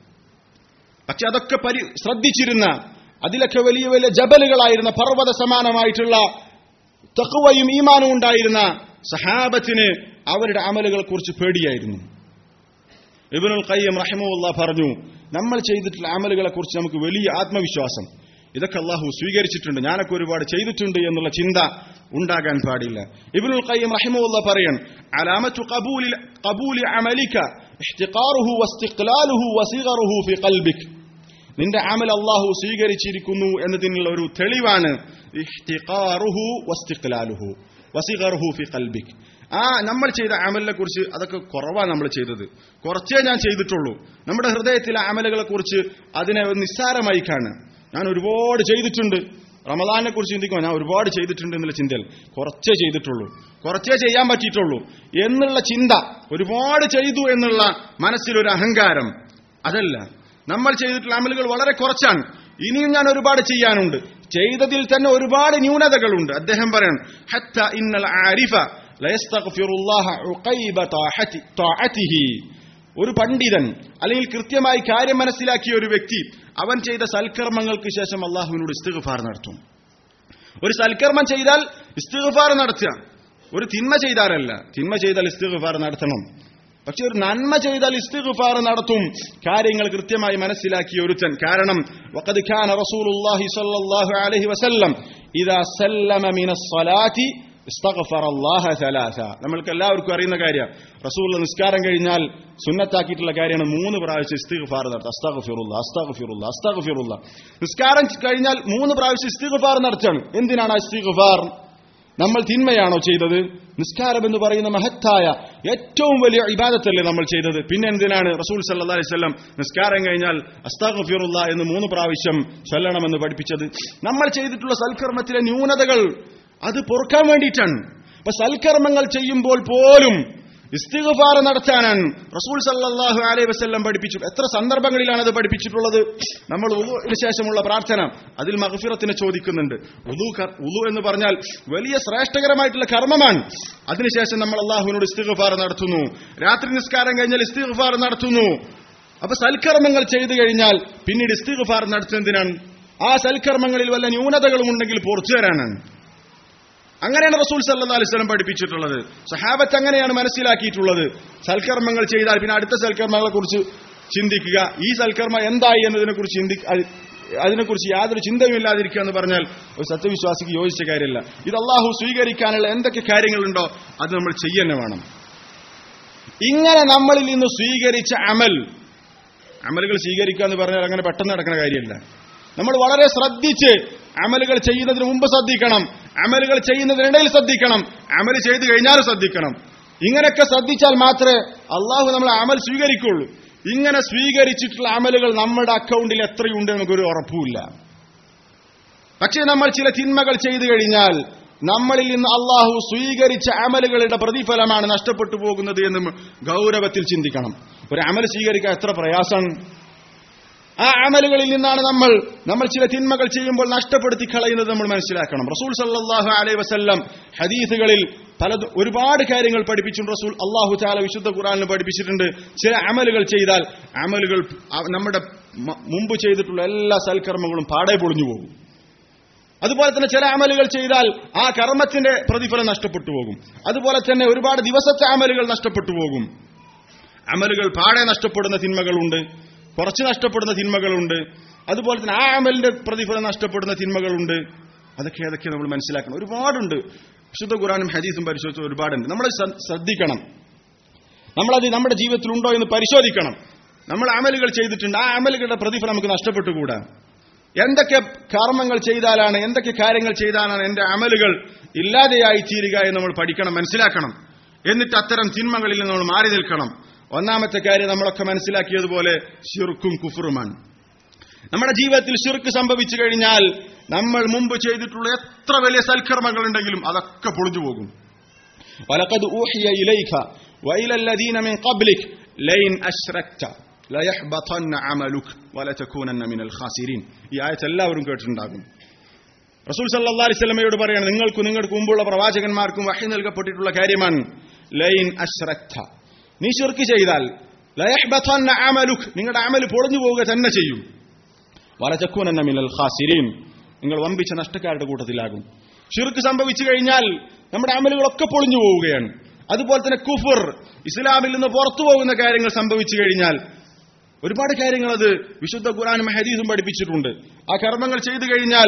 പക്ഷെ അതൊക്കെ പരി ശ്രദ്ധിച്ചിരുന്ന, അതിലൊക്കെ വലിയ വലിയ ജബലുകളായിരുന്ന, പർവ്വത സമാനമായിട്ടുള്ള തഖ്വയും ഈമാനും ഉണ്ടായിരുന്ന സഹാബത്തിന് അവരുടെ അമലുകളെ കുറിച്ച് പേടിയായിരുന്നു. ഇബ്നുൽ ഖയ്യിം റഹിമഹുല്ലാഹ് പറഞ്ഞു, നമ്മൾ ചെയ്തിട്ടുള്ള അമലുകളെ കുറിച്ച് നമുക്ക് വലിയ ആത്മവിശ്വാസം, ഇതൊക്കെ അല്ലാഹു സ്വീകരിച്ചിട്ടുണ്ട്, ഞാനൊക്കെ ഒരുപാട് ചെയ്തിട്ടുണ്ട് എന്നുള്ള ചിന്ത ഉണ്ടാകാൻ പാടില്ല. ഇബ്നുൽ ഖയ്യിം റഹിമഹുല്ലാഹ് പറയാണ്, അലാമത്തു ഖബൂലി ഖബൂലി അമലിക ഇഹ്തിഖാറുഹു വസ്തിഖ്ലാലുഹു വസിഗറുഹു ഫി ഖൽബിക്. നിന്റെ അമൽ അല്ലാഹു സ്വീകരിച്ചിരിക്കുന്നു എന്നതിനുള്ള ഒരു തെളിവാണ് ഇഹ്തിഖാറുഹു വസ്തിഖ്ലാലുഹു, വസിഗർഹു ഫി ഖൽബിക്. ആ നമ്മൾ ചെയ്ത അമലിനെ കുറിച്ച് അതൊക്കെ കുറവാണ് നമ്മൾ ചെയ്തത്, കുറച്ചേ ഞാൻ ചെയ്തിട്ടുള്ളൂ. നമ്മുടെ ഹൃദയത്തിലെ അമലുകളെ കുറിച്ച് അതിനെ നിസ്സാരമായി കാണുക. ഞാൻ ഒരുപാട് ചെയ്തിട്ടുണ്ട്, റമദാനെ കുറിച്ച് ചിന്തിക്കുമ്പോൾ ഞാൻ ഒരുപാട് ചെയ്തിട്ടുണ്ട് എന്നുള്ള ചിന്തയിൽ കുറച്ചേ ചെയ്തിട്ടുള്ളൂ, കുറച്ചേ ചെയ്യാൻ പറ്റിയിട്ടുള്ളൂ എന്നുള്ള ചിന്ത, ഒരുപാട് ചെയ്തു എന്നുള്ള മനസ്സിലൊരു അഹങ്കാരം, അതല്ല. നമ്മൾ ചെയ്തിട്ടുള്ള അമലുകൾ വളരെ കുറച്ചാണ്, ഇനിയും ഞാൻ ഒരുപാട് ചെയ്യാനുണ്ട്. ചെയ്തതിൽ തന്നെ ഒരുപാട് ന്യൂനതകളുണ്ട്. അദ്ദേഹം പറയണം, ഹത്ത ഇന്നൽ ആരിഫ ലയസ്തഗ്ഫിറുല്ലാഹ ഉഖൈബ തഅതിഹി. ഒരു പണ്ഡിതൻ അല്ലെങ്കിൽ കൃത്യമായി കാര്യം മനസ്സിലാക്കിയ ഒരു വ്യക്തി അവൻ ചെയ്ത സൽക്കർമ്മങ്ങൾക്ക് ശേഷം അള്ളാഹുവിനോട് ഇസ്തിഗ്ഫാർ നടത്തും. ഒരു സൽക്കർമ്മം ചെയ്താൽ ഇസ്തിഗ്ഫാർ നടത്തുക, ഒരു തിന്മ ചെയ്താലല്ല. തിന്മ ചെയ്താൽ ഇസ്തിഗ്ഫാർ നടത്തണം, പക്ഷെ ഒരു നന്മ ചെയ്താൽ ഇസ്തിഗ്ഫാർ നടത്തും. കാര്യങ്ങൾ കൃത്യമായി മനസ്സിലാക്കിയ ഒരുത്തൻ. കാരണം വഖദ് കാന റസൂലുള്ളാഹി സ്വല്ലല്ലാഹു അലൈഹി വസല്ലം ഇദാ സല്ലമ മിനസ് സ്വലാത്തി ഇസ്തഗ്ഫറല്ലാഹ സലാസ. നമ്മൾക്ക് എല്ലാവർക്കും അറിയുന്ന കാര്യമാണ്. റസൂൽ നിസ്കാരം കഴിഞ്ഞാൽ സുന്നത്താക്കിയിട്ടുള്ള കാര്യമാണ് മൂന്ന് പ്രാവശ്യം ഇസ്തിഗ്ഫാർ നടത്തുക. അസ്തഗ്ഫിറുല്ലാഹ് അസ്തഗ്ഫിറുല്ലാഹ് അസ്തഗ്ഫിറുല്ലാഹ്. നിസ്കാരം കഴിഞ്ഞാൽ മൂന്ന് പ്രാവശ്യം ഇസ്തിഗ്ഫാർ നടത്തുകയാണ്. എന്തിനാണ് ഇസ്തിഗ്ഫാർ? നമ്മൾ തിന്മയാണോ ചെയ്തത്? നിസ്കാരം എന്ന് പറയുന്ന മഹത്തായ ഏറ്റവും വലിയ ഇബാദത്തല്ലേ നമ്മൾ ചെയ്തത്? പിന്നെ എന്തിനാണ് റസൂൽ സല്ലല്ലാഹു അലൈഹി വസല്ലം നിസ്കാരം കഴിഞ്ഞാൽ അസ്തഗ്ഫിറുല്ലാഹ് എന്ന് മൂന്ന് പ്രാവശ്യം ചൊല്ലണമെന്ന് പഠിപ്പിച്ചത്? നമ്മൾ ചെയ്തിട്ടുള്ള സൽക്കർമ്മത്തിലെ ന്യൂനതകൾ അത് പൊറുക്കാൻ വേണ്ടിയിട്ടാണ്. അപ്പൊ സൽക്കർമ്മങ്ങൾ ചെയ്യുമ്പോൾ പോലും ഇസ്തിഗ്ഫാർ നടത്താനാണ് റസൂൽ സല്ലല്ലാഹു അലൈഹി വസല്ലം പഠിപ്പിച്ചു. എത്ര സന്ദർഭങ്ങളിലാണ് അത് പഠിപ്പിച്ചിട്ടുള്ളത്? നമ്മൾ വുളൂഇന് ശേഷമുള്ള പ്രാർത്ഥന, അതിൽ മഗ്ഫിറത്തിനെ ചോദിക്കുന്നുണ്ട്. വുളൂ വുളൂ എന്ന് പറഞ്ഞാൽ വലിയ ശ്രേഷ്ഠകരമായിട്ടുള്ള കർമ്മമാണ്. അതിനുശേഷം നമ്മൾ അല്ലാഹുവിനോട് ഇസ്തിഗ്ഫാർ നടത്തുന്നു. രാത്രി നിസ്കാരം കഴിഞ്ഞാൽ ഇസ്തിഗ്ഫാർ നടത്തുന്നു. അപ്പൊ സൽക്കർമ്മങ്ങൾ ചെയ്തു കഴിഞ്ഞാൽ പിന്നീട് ഇസ്തിഗ്ഫാർ നടത്തുന്നതിനാണ്. ആ സൽക്കർമ്മങ്ങളിൽ വല്ല ന്യൂനതകളും ഉണ്ടെങ്കിൽ പുറത്തു തരാനാണ്. അങ്ങനെയാണ് റസൂൽ സല്ലല്ലാഹു അലൈഹി വസല്ലം പഠിപ്പിച്ചിട്ടുള്ളത്. സഹാബത്ത് അങ്ങനെയാണ് മനസ്സിലാക്കിയിട്ടുള്ളത്. സൽക്കർമ്മങ്ങൾ ചെയ്താൽ പിന്നെ അടുത്ത സൽക്കർമ്മങ്ങളെ കുറിച്ച് ചിന്തിക്കുക, ഈ സൽക്കർമ്മ എന്തായി എന്നതിനെ കുറിച്ച് ചിന്തി അതിനെക്കുറിച്ച് യാതൊരു ചിന്തയും ഇല്ലാതിരിക്കുക എന്ന് പറഞ്ഞാൽ ഒരു സത്യവിശ്വാസിക്ക് യോജിച്ച കാര്യമല്ല. ഇത് അള്ളാഹു സ്വീകരിക്കാനുള്ള എന്തൊക്കെ കാര്യങ്ങളുണ്ടോ അത് നമ്മൾ ചെയ്യുന്ന വേണം. ഇങ്ങനെ നമ്മളിൽ നിന്ന് സ്വീകരിച്ച അമൽ, അമലുകൾ സ്വീകരിക്കുക എന്ന് പറഞ്ഞാൽ അങ്ങനെ പെട്ടെന്ന് നടക്കുന്ന കാര്യമല്ല. നമ്മൾ വളരെ ശ്രദ്ധിച്ച് അമലുകൾ ചെയ്യുന്നതിന് മുമ്പ് ശ്രദ്ധിക്കണം, അമലുകൾ ചെയ്യുന്നതിനിടയിൽ ശ്രദ്ധിക്കണം, അമൽ ചെയ്തു കഴിഞ്ഞാലും ശ്രദ്ധിക്കണം. ഇങ്ങനെയൊക്കെ ശ്രദ്ധിച്ചാൽ മാത്രമേ അള്ളാഹു നമ്മളെ അമൽ സ്വീകരിക്കുള്ളൂ. ഇങ്ങനെ സ്വീകരിച്ചിട്ടുള്ള അമലുകൾ നമ്മുടെ അക്കൗണ്ടിൽ എത്രയുണ്ട് നമുക്കൊരു ഉറപ്പുമില്ല. പക്ഷേ നമ്മൾ ചില തിന്മകൾ ചെയ്തു കഴിഞ്ഞാൽ നമ്മളിൽ നിന്ന് അള്ളാഹു സ്വീകരിച്ച അമലുകളുടെ പ്രതിഫലമാണ് നഷ്ടപ്പെട്ടു പോകുന്നത് എന്ന് ഗൗരവത്തിൽ ചിന്തിക്കണം. ഒരു അമൽ സ്വീകരിക്കാൻ എത്ര പ്രയാസമാണ്. ആ അമലുകളിൽ നിന്നാണ് നമ്മൾ നമ്മൾ ചില തിന്മകൾ ചെയ്യുമ്പോൾ നഷ്ടപ്പെടുത്തി കളയുന്നത് നമ്മൾ മനസ്സിലാക്കണം. റസൂൽ സല്ലല്ലാഹു അലൈഹി വസല്ലം ഹദീസുകളിൽ പല ഒരുപാട് കാര്യങ്ങൾ പഠിപ്പിച്ചിട്ടുണ്ട്. റസൂൽ അല്ലാഹു തആല വിശുദ്ധ ഖുർആനിൽ പഠിപ്പിച്ചിട്ടുണ്ട്. ചില അമലുകൾ ചെയ്താൽ അമലുകൾ നമ്മുടെ മുമ്പ് ചെയ്തിട്ടുള്ള എല്ലാ സൽക്കർമ്മങ്ങളും പാടെ പൊളിഞ്ഞു പോകും. അതുപോലെ തന്നെ ചില അമലുകൾ ചെയ്താൽ ആ കർമ്മത്തിന്റെ പ്രതിഫലം നഷ്ടപ്പെട്ടു പോകും. അതുപോലെ തന്നെ ഒരുപാട് ദിവസത്തെ അമലുകൾ നഷ്ടപ്പെട്ടു പോകും. അമലുകൾ പാടെ നഷ്ടപ്പെടുന്ന തിന്മകളുണ്ട്, കുറച്ച് നഷ്ടപ്പെടുന്ന തിന്മകളുണ്ട്. അതുപോലെ തന്നെ ആ അമലിന്റെ പ്രതിഫലം നഷ്ടപ്പെടുന്ന തിന്മകളുണ്ട്. അതൊക്കെ ഏതൊക്കെ നമ്മൾ മനസ്സിലാക്കണം. ഒരുപാടുണ്ട്. വിശുദ്ധ ഖുർആനും ഹദീസും പരിശോധിച്ച ഒരുപാടുണ്ട്. നമ്മൾ ശ്രദ്ധിക്കണം. നമ്മളത് നമ്മുടെ ജീവിതത്തിൽ ഉണ്ടോ എന്ന് പരിശോധിക്കണം. നമ്മൾ അമലുകൾ ചെയ്തിട്ടുണ്ട്, ആ അമലുകളുടെ പ്രതിഫലം നമുക്ക് നഷ്ടപ്പെട്ടുകൂടാ. എന്തൊക്കെ കർമ്മങ്ങൾ ചെയ്താലാണ്, എന്തൊക്കെ കാര്യങ്ങൾ ചെയ്താലാണ് എന്റെ അമലുകൾ ഇല്ലാതെയായി തീരുക എന്ന് നമ്മൾ പഠിക്കണം, മനസ്സിലാക്കണം. എന്നിട്ട് അത്തരം തിന്മകളിൽ നിന്ന് നമ്മൾ മാറി നിൽക്കണം. ഒന്നാമത്തെ കാര്യം നമ്മളൊക്കെ മനസ്സിലാക്കിയതുപോലെ ശിർക്കും കുഫറുമാണ്. നമ്മുടെ ജീവിതത്തിൽ ശിർക്ക് സംഭവിച്ചു കഴിഞ്ഞാൽ നമ്മൾ മുമ്പ് ചെയ്തിട്ടുള്ള എത്ര വലിയ സൽക്കർമ്മങ്ങൾ ഉണ്ടെങ്കിലും അതൊക്കെ പൊളിഞ്ഞു പോകും. വലഖദ് ഊഹിയ ഇലൈക വഇല അല്ലദീന മിൻ ഖബ്ലിക ലൈൻ അശ്റക്ത ലയഹ്ബതന്ന അമലുക വലതകൂനന്ന മിനൽ ഖാസിരീൻ. ഈ ആയത്ത് എല്ലാവരും കേട്ടിട്ടുണ്ടാകും. റസൂൽ സല്ലല്ലാഹു അലൈഹി വസല്ലമയോട് പറയാണ്, നിങ്ങൾക്ക് നിങ്ങൾക്ക് മുമ്പുള്ള പ്രവാചകന്മാർക്കും വഹി നൽകപ്പെട്ടിട്ടുള്ള കാര്യമാണ് ലൈൻ അശ്റക്ത, നീ ശിർക്ക് ചെയ്താൽ ലയഹ്ബതന്ന അമലുക, നിങ്ങളുടെ അമൽ പൊളിഞ്ഞു പോവുക തന്നെ ചെയ്യും. വലതകൂനന്ന മിനൽ ഖാസിരീൻ, നിങ്ങൾ വമ്പിച്ച നഷ്ടക്കാരുടെ കൂട്ടത്തിലാകും. ശിർക്ക് സംഭവിച്ചു കഴിഞ്ഞാൽ നമ്മുടെ അമലുകളൊക്കെ പൊളിഞ്ഞു പോവുകയാണ്. അതുപോലെ തന്നെ കുഫർ, ഇസ്ലാമിൽ നിന്ന് പുറത്തു പോകുന്ന കാര്യങ്ങൾ സംഭവിച്ചു കഴിഞ്ഞാൽ ഒരുപാട് കാര്യങ്ങൾ അത് വിശുദ്ധ ഖുർആനും ഹദീസും പഠിപ്പിച്ചിട്ടുണ്ട്. ആ കർമ്മങ്ങൾ ചെയ്തു കഴിഞ്ഞാൽ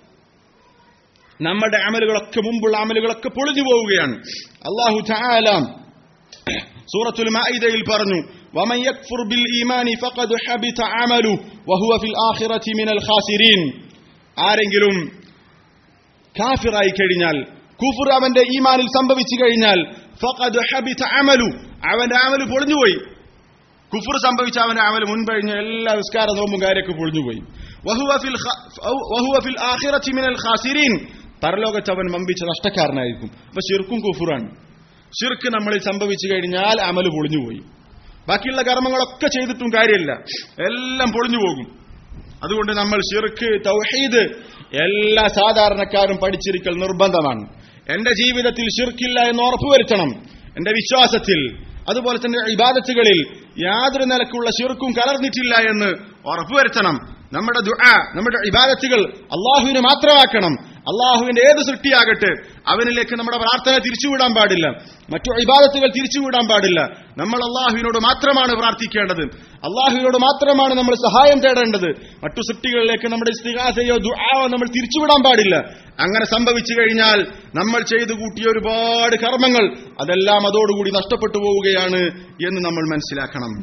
നമ്മുടെ അമലുകളൊക്കെ മുമ്പുള്ള അമലുകളൊക്കെ പൊളിഞ്ഞു പോവുകയാണ്. അല്ലാഹു തആല സൂറത്തുൽ മാഇദയിൽ പറഞ്ഞു, വമൻ യക്ഫുർ ബിൽ ഈമാനി ഫഖദ് ഹബിത അമലുഹു വഹുവ ഫിൽ ആഖിറതി മിനൽ ഖാസിരീൻ. ആരെങ്കിലും കാഫിറായി കഴിഞ്ഞാൽ, കുഫ്ർ അവന്റെ ഈമാനിൽ സംഭവിച്ചു കഴിഞ്ഞാൽ ഫഖദ് ഹബിത അമലു, അവന്റെ അമല് പൊളിഞ്ഞുപോയി. കുഫ്ർ സംഭവിച്ച അവന്റെ അമല് മുൻപഴിഞ്ഞ എല്ലാ നിസ്കാര നോമ്പും കാര്യമൊക്കെ പൊളിഞ്ഞുപോയി. വഹുവ ഫിൽ വഹുവ ഫിൽ ആഖിറതി മിനൽ ഖാസിരീൻ, പരലോകത്ത് അവൻ വമ്പിച്ച നഷ്ടക്കാരനായിരിക്കും. അപ്പൊ ശിർക്കും കുഫ്റാണ്. ശിർക്ക് നമ്മളിൽ സംഭവിച്ചു കഴിഞ്ഞാൽ അമല് പൊളിഞ്ഞുപോയി. ബാക്കിയുള്ള കർമ്മങ്ങളൊക്കെ ചെയ്തിട്ടും കാര്യമില്ല, എല്ലാം പൊളിഞ്ഞു പോകും. അതുകൊണ്ട് നമ്മൾ ശിർക്ക് തൗഹീദ് എല്ലാ സാധാരണക്കാരും പഠിച്ചിരിക്കൽ നിർബന്ധമാണ്. എന്റെ ജീവിതത്തിൽ ശിർക്കില്ല എന്ന് ഉറപ്പുവരുത്തണം. എന്റെ വിശ്വാസത്തിൽ അതുപോലെ തന്നെ ഇബാദത്തുകളിൽ യാതൊരു നിലക്കുള്ള ശിർക്കും കലർന്നിട്ടില്ല എന്ന് ഉറപ്പുവരുത്തണം. നമ്മുടെ ദുആ, നമ്മുടെ ഇബാദത്തുകൾ അള്ളാഹുവിന് മാത്രമാക്കണം. അള്ളാഹുവിന്റെ ഏത് സൃഷ്ടിയാകട്ടെ അവനിലേക്ക് നമ്മുടെ പ്രാർത്ഥന തിരിച്ചുവിടാൻ പാടില്ല, മറ്റു ഇബാദത്തുകൾ തിരിച്ചുവിടാൻ പാടില്ല. നമ്മൾ അള്ളാഹുവിനോട് മാത്രമാണ് പ്രാർത്ഥിക്കേണ്ടത്, അള്ളാഹുവിനോട് മാത്രമാണ് നമ്മൾ സഹായം തേടേണ്ടത്. മറ്റു സൃഷ്ടികളിലേക്ക് നമ്മുടെ ഇസ്തിഗാസയോ ദുആയോ നമ്മൾ തിരിച്ചുവിടാൻ പാടില്ല. അങ്ങനെ സംഭവിച്ചു കഴിഞ്ഞാൽ നമ്മൾ ചെയ്തു കൂട്ടിയ ഒരുപാട് കർമ്മങ്ങൾ അതെല്ലാം അതോടുകൂടി നഷ്ടപ്പെട്ടു പോവുകയാണ് എന്ന് നമ്മൾ മനസ്സിലാക്കണം.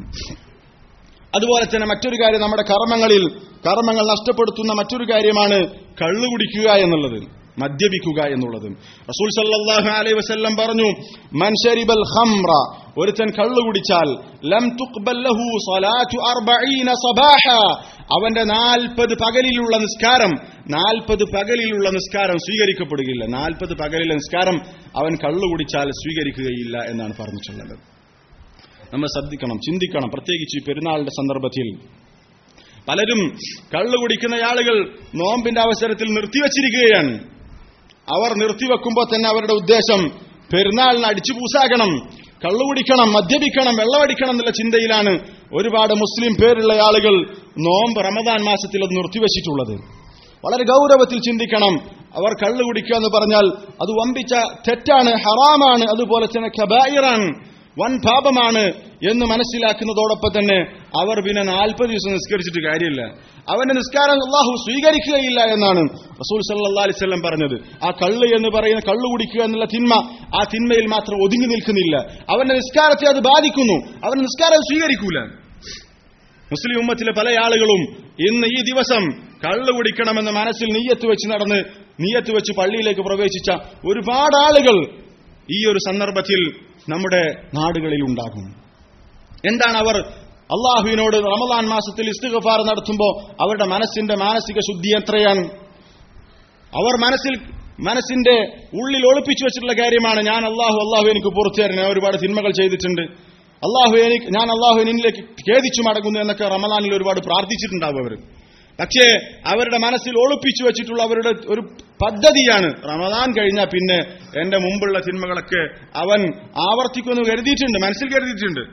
അതുപോലെ തന്നെ മറ്റൊരു കാര്യം, നമ്മുടെ കർമ്മങ്ങളിൽ കർമ്മങ്ങൾ നഷ്ടപ്പെടുത്തുന്ന മറ്റൊരു കാര്യമാണ് കള്ളു കുടിക്കുക എന്നുള്ളത്, മദ്യപിക്കുക എന്നുള്ളത്. റസൂൽ സല്ലല്ലാഹു അലൈഹി വസല്ലം പറഞ്ഞു, മൻ ശരിബൽ ഖംറ, ഒരുത്തൻ കള്ളു കുടിച്ചാൽ ലം തുഖ്ബൽ ലഹു സ്വലാത്തു അർബഈന സബാഹ, അവന്റെ നാൽപ്പത് പകലിലുള്ള നിസ്കാരം നാൽപ്പത് പകലിലുള്ള നിസ്കാരം സ്വീകരിക്കപ്പെടുകയില്ല. നാൽപ്പത് പകലിലെ നിസ്കാരം അവൻ കള്ളു കുടിച്ചാൽ സ്വീകരിക്കുകയില്ല എന്നാണ് പറഞ്ഞിട്ടുള്ളത്. നമ്മൾ ശ്രദ്ധിക്കണം, ചിന്തിക്കണം. പ്രത്യേകിച്ച് ഈ പെരുന്നാളിന്റെ സന്ദർഭത്തിൽ പലരും കള്ളു കുടിക്കുന്ന ആളുകൾ നോമ്പിന്റെ അവസരത്തിൽ നിർത്തിവച്ചിരിക്കുകയാണ്. അവർ നിർത്തിവെക്കുമ്പോൾ തന്നെ അവരുടെ ഉദ്ദേശം പെരുന്നാളിന് അടിച്ചു പൂസാകണം, കള്ളു കുടിക്കണം, മദ്യപിക്കണം, വെള്ളമടിക്കണം എന്നുള്ള ചിന്തയിലാണ് ഒരുപാട് മുസ്ലിം പേരുള്ള ആളുകൾ നോമ്പ് റമദാൻ മാസത്തിൽ അത് നിർത്തിവച്ചിട്ടുള്ളത്. വളരെ ഗൗരവത്തിൽ ചിന്തിക്കണം. അവർ കള്ളു കുടിക്കുക എന്ന് പറഞ്ഞാൽ അത് വമ്പിച്ച തെറ്റാണ്, ഹറാമാണ്, അതുപോലെ തന്നെ കബായിറാണ്, വൻ പാപമാണ് എന്ന് മനസ്സിലാക്കുന്നതോടൊപ്പം തന്നെ അവർ പിന്നെ നാൽപ്പത് ദിവസം നിസ്കരിച്ചിട്ട് കാര്യമില്ല, അവന്റെ നിസ്കാരം അല്ലാഹു സ്വീകരിക്കുകയില്ല എന്നാണ് റസൂൽ സല്ലല്ലാഹു അലൈഹി വസല്ലം പറഞ്ഞത്. ആ കള്ള് എന്ന് പറയുന്ന കള്ളു കുടിക്കുക എന്നുള്ള തിന്മ ആ തിന്മയിൽ മാത്രം ഒതുങ്ങി നിൽക്കുന്നില്ല, അവന്റെ നിസ്കാരത്തെ അത് ബാധിക്കുന്നു, അവന്റെ നിസ്കാരം സ്വീകരിക്കൂല. മുസ്ലിം ഉമ്മത്തിലെ പല ആളുകളും ഇന്ന് ഈ ദിവസം കള്ളു കുടിക്കണമെന്ന് മനസ്സിൽ നിയ്യത്ത് വെച്ച് നടന്ന് നിയ്യത്ത് വെച്ച് പള്ളിയിലേക്ക് പ്രവേശിച്ച ഒരുപാട് ആളുകൾ ഈ ഒരു സന്ദർഭത്തിൽ നമ്മുടെ നാടുകളിൽ ഉണ്ടാകും. എന്താണ് അവർ അള്ളാഹുവിനോട് റമദാൻ മാസത്തിൽ ഇസ്തിഗ്ഫാർ നടത്തുമ്പോൾ അവരുടെ മനസ്സിന്റെ മാനസിക ശുദ്ധി എത്രയാണ്? അവർ മനസ്സിൽ മനസ്സിന്റെ ഉള്ളിൽ ഒളിപ്പിച്ചു വെച്ചിട്ടുള്ള കാര്യമാണ്, ഞാൻ അള്ളാഹു അള്ളാഹു എനിക്ക് പുറത്തു തരണം, ഞാൻ ഒരുപാട് തിന്മകൾ ചെയ്തിട്ടുണ്ട്, അള്ളാഹു എനിക്ക് ഞാൻ അള്ളാഹു എന്നിലേക്ക് ഖേദിച്ചു മടങ്ങുന്നു എന്നൊക്കെ റമദാനിൽ ഒരുപാട് പ്രാർത്ഥിച്ചിട്ടുണ്ടാവും അവർ. പക്ഷേ അവരുടെ മനസ്സിൽ ഒളിപ്പിച്ചു വെച്ചിട്ടുള്ള അവരുടെ ഒരു പദ്ധതിയാണ്, റമദാൻ കഴിഞ്ഞാൽ പിന്നെ എന്റെ മുമ്പുള്ള തിന്മകളൊക്കെ അവൻ ആവർത്തിക്കുമെന്ന് കരുതിയിട്ടുണ്ട്, മനസ്സിൽ കരുതിയിട്ടുണ്ട്.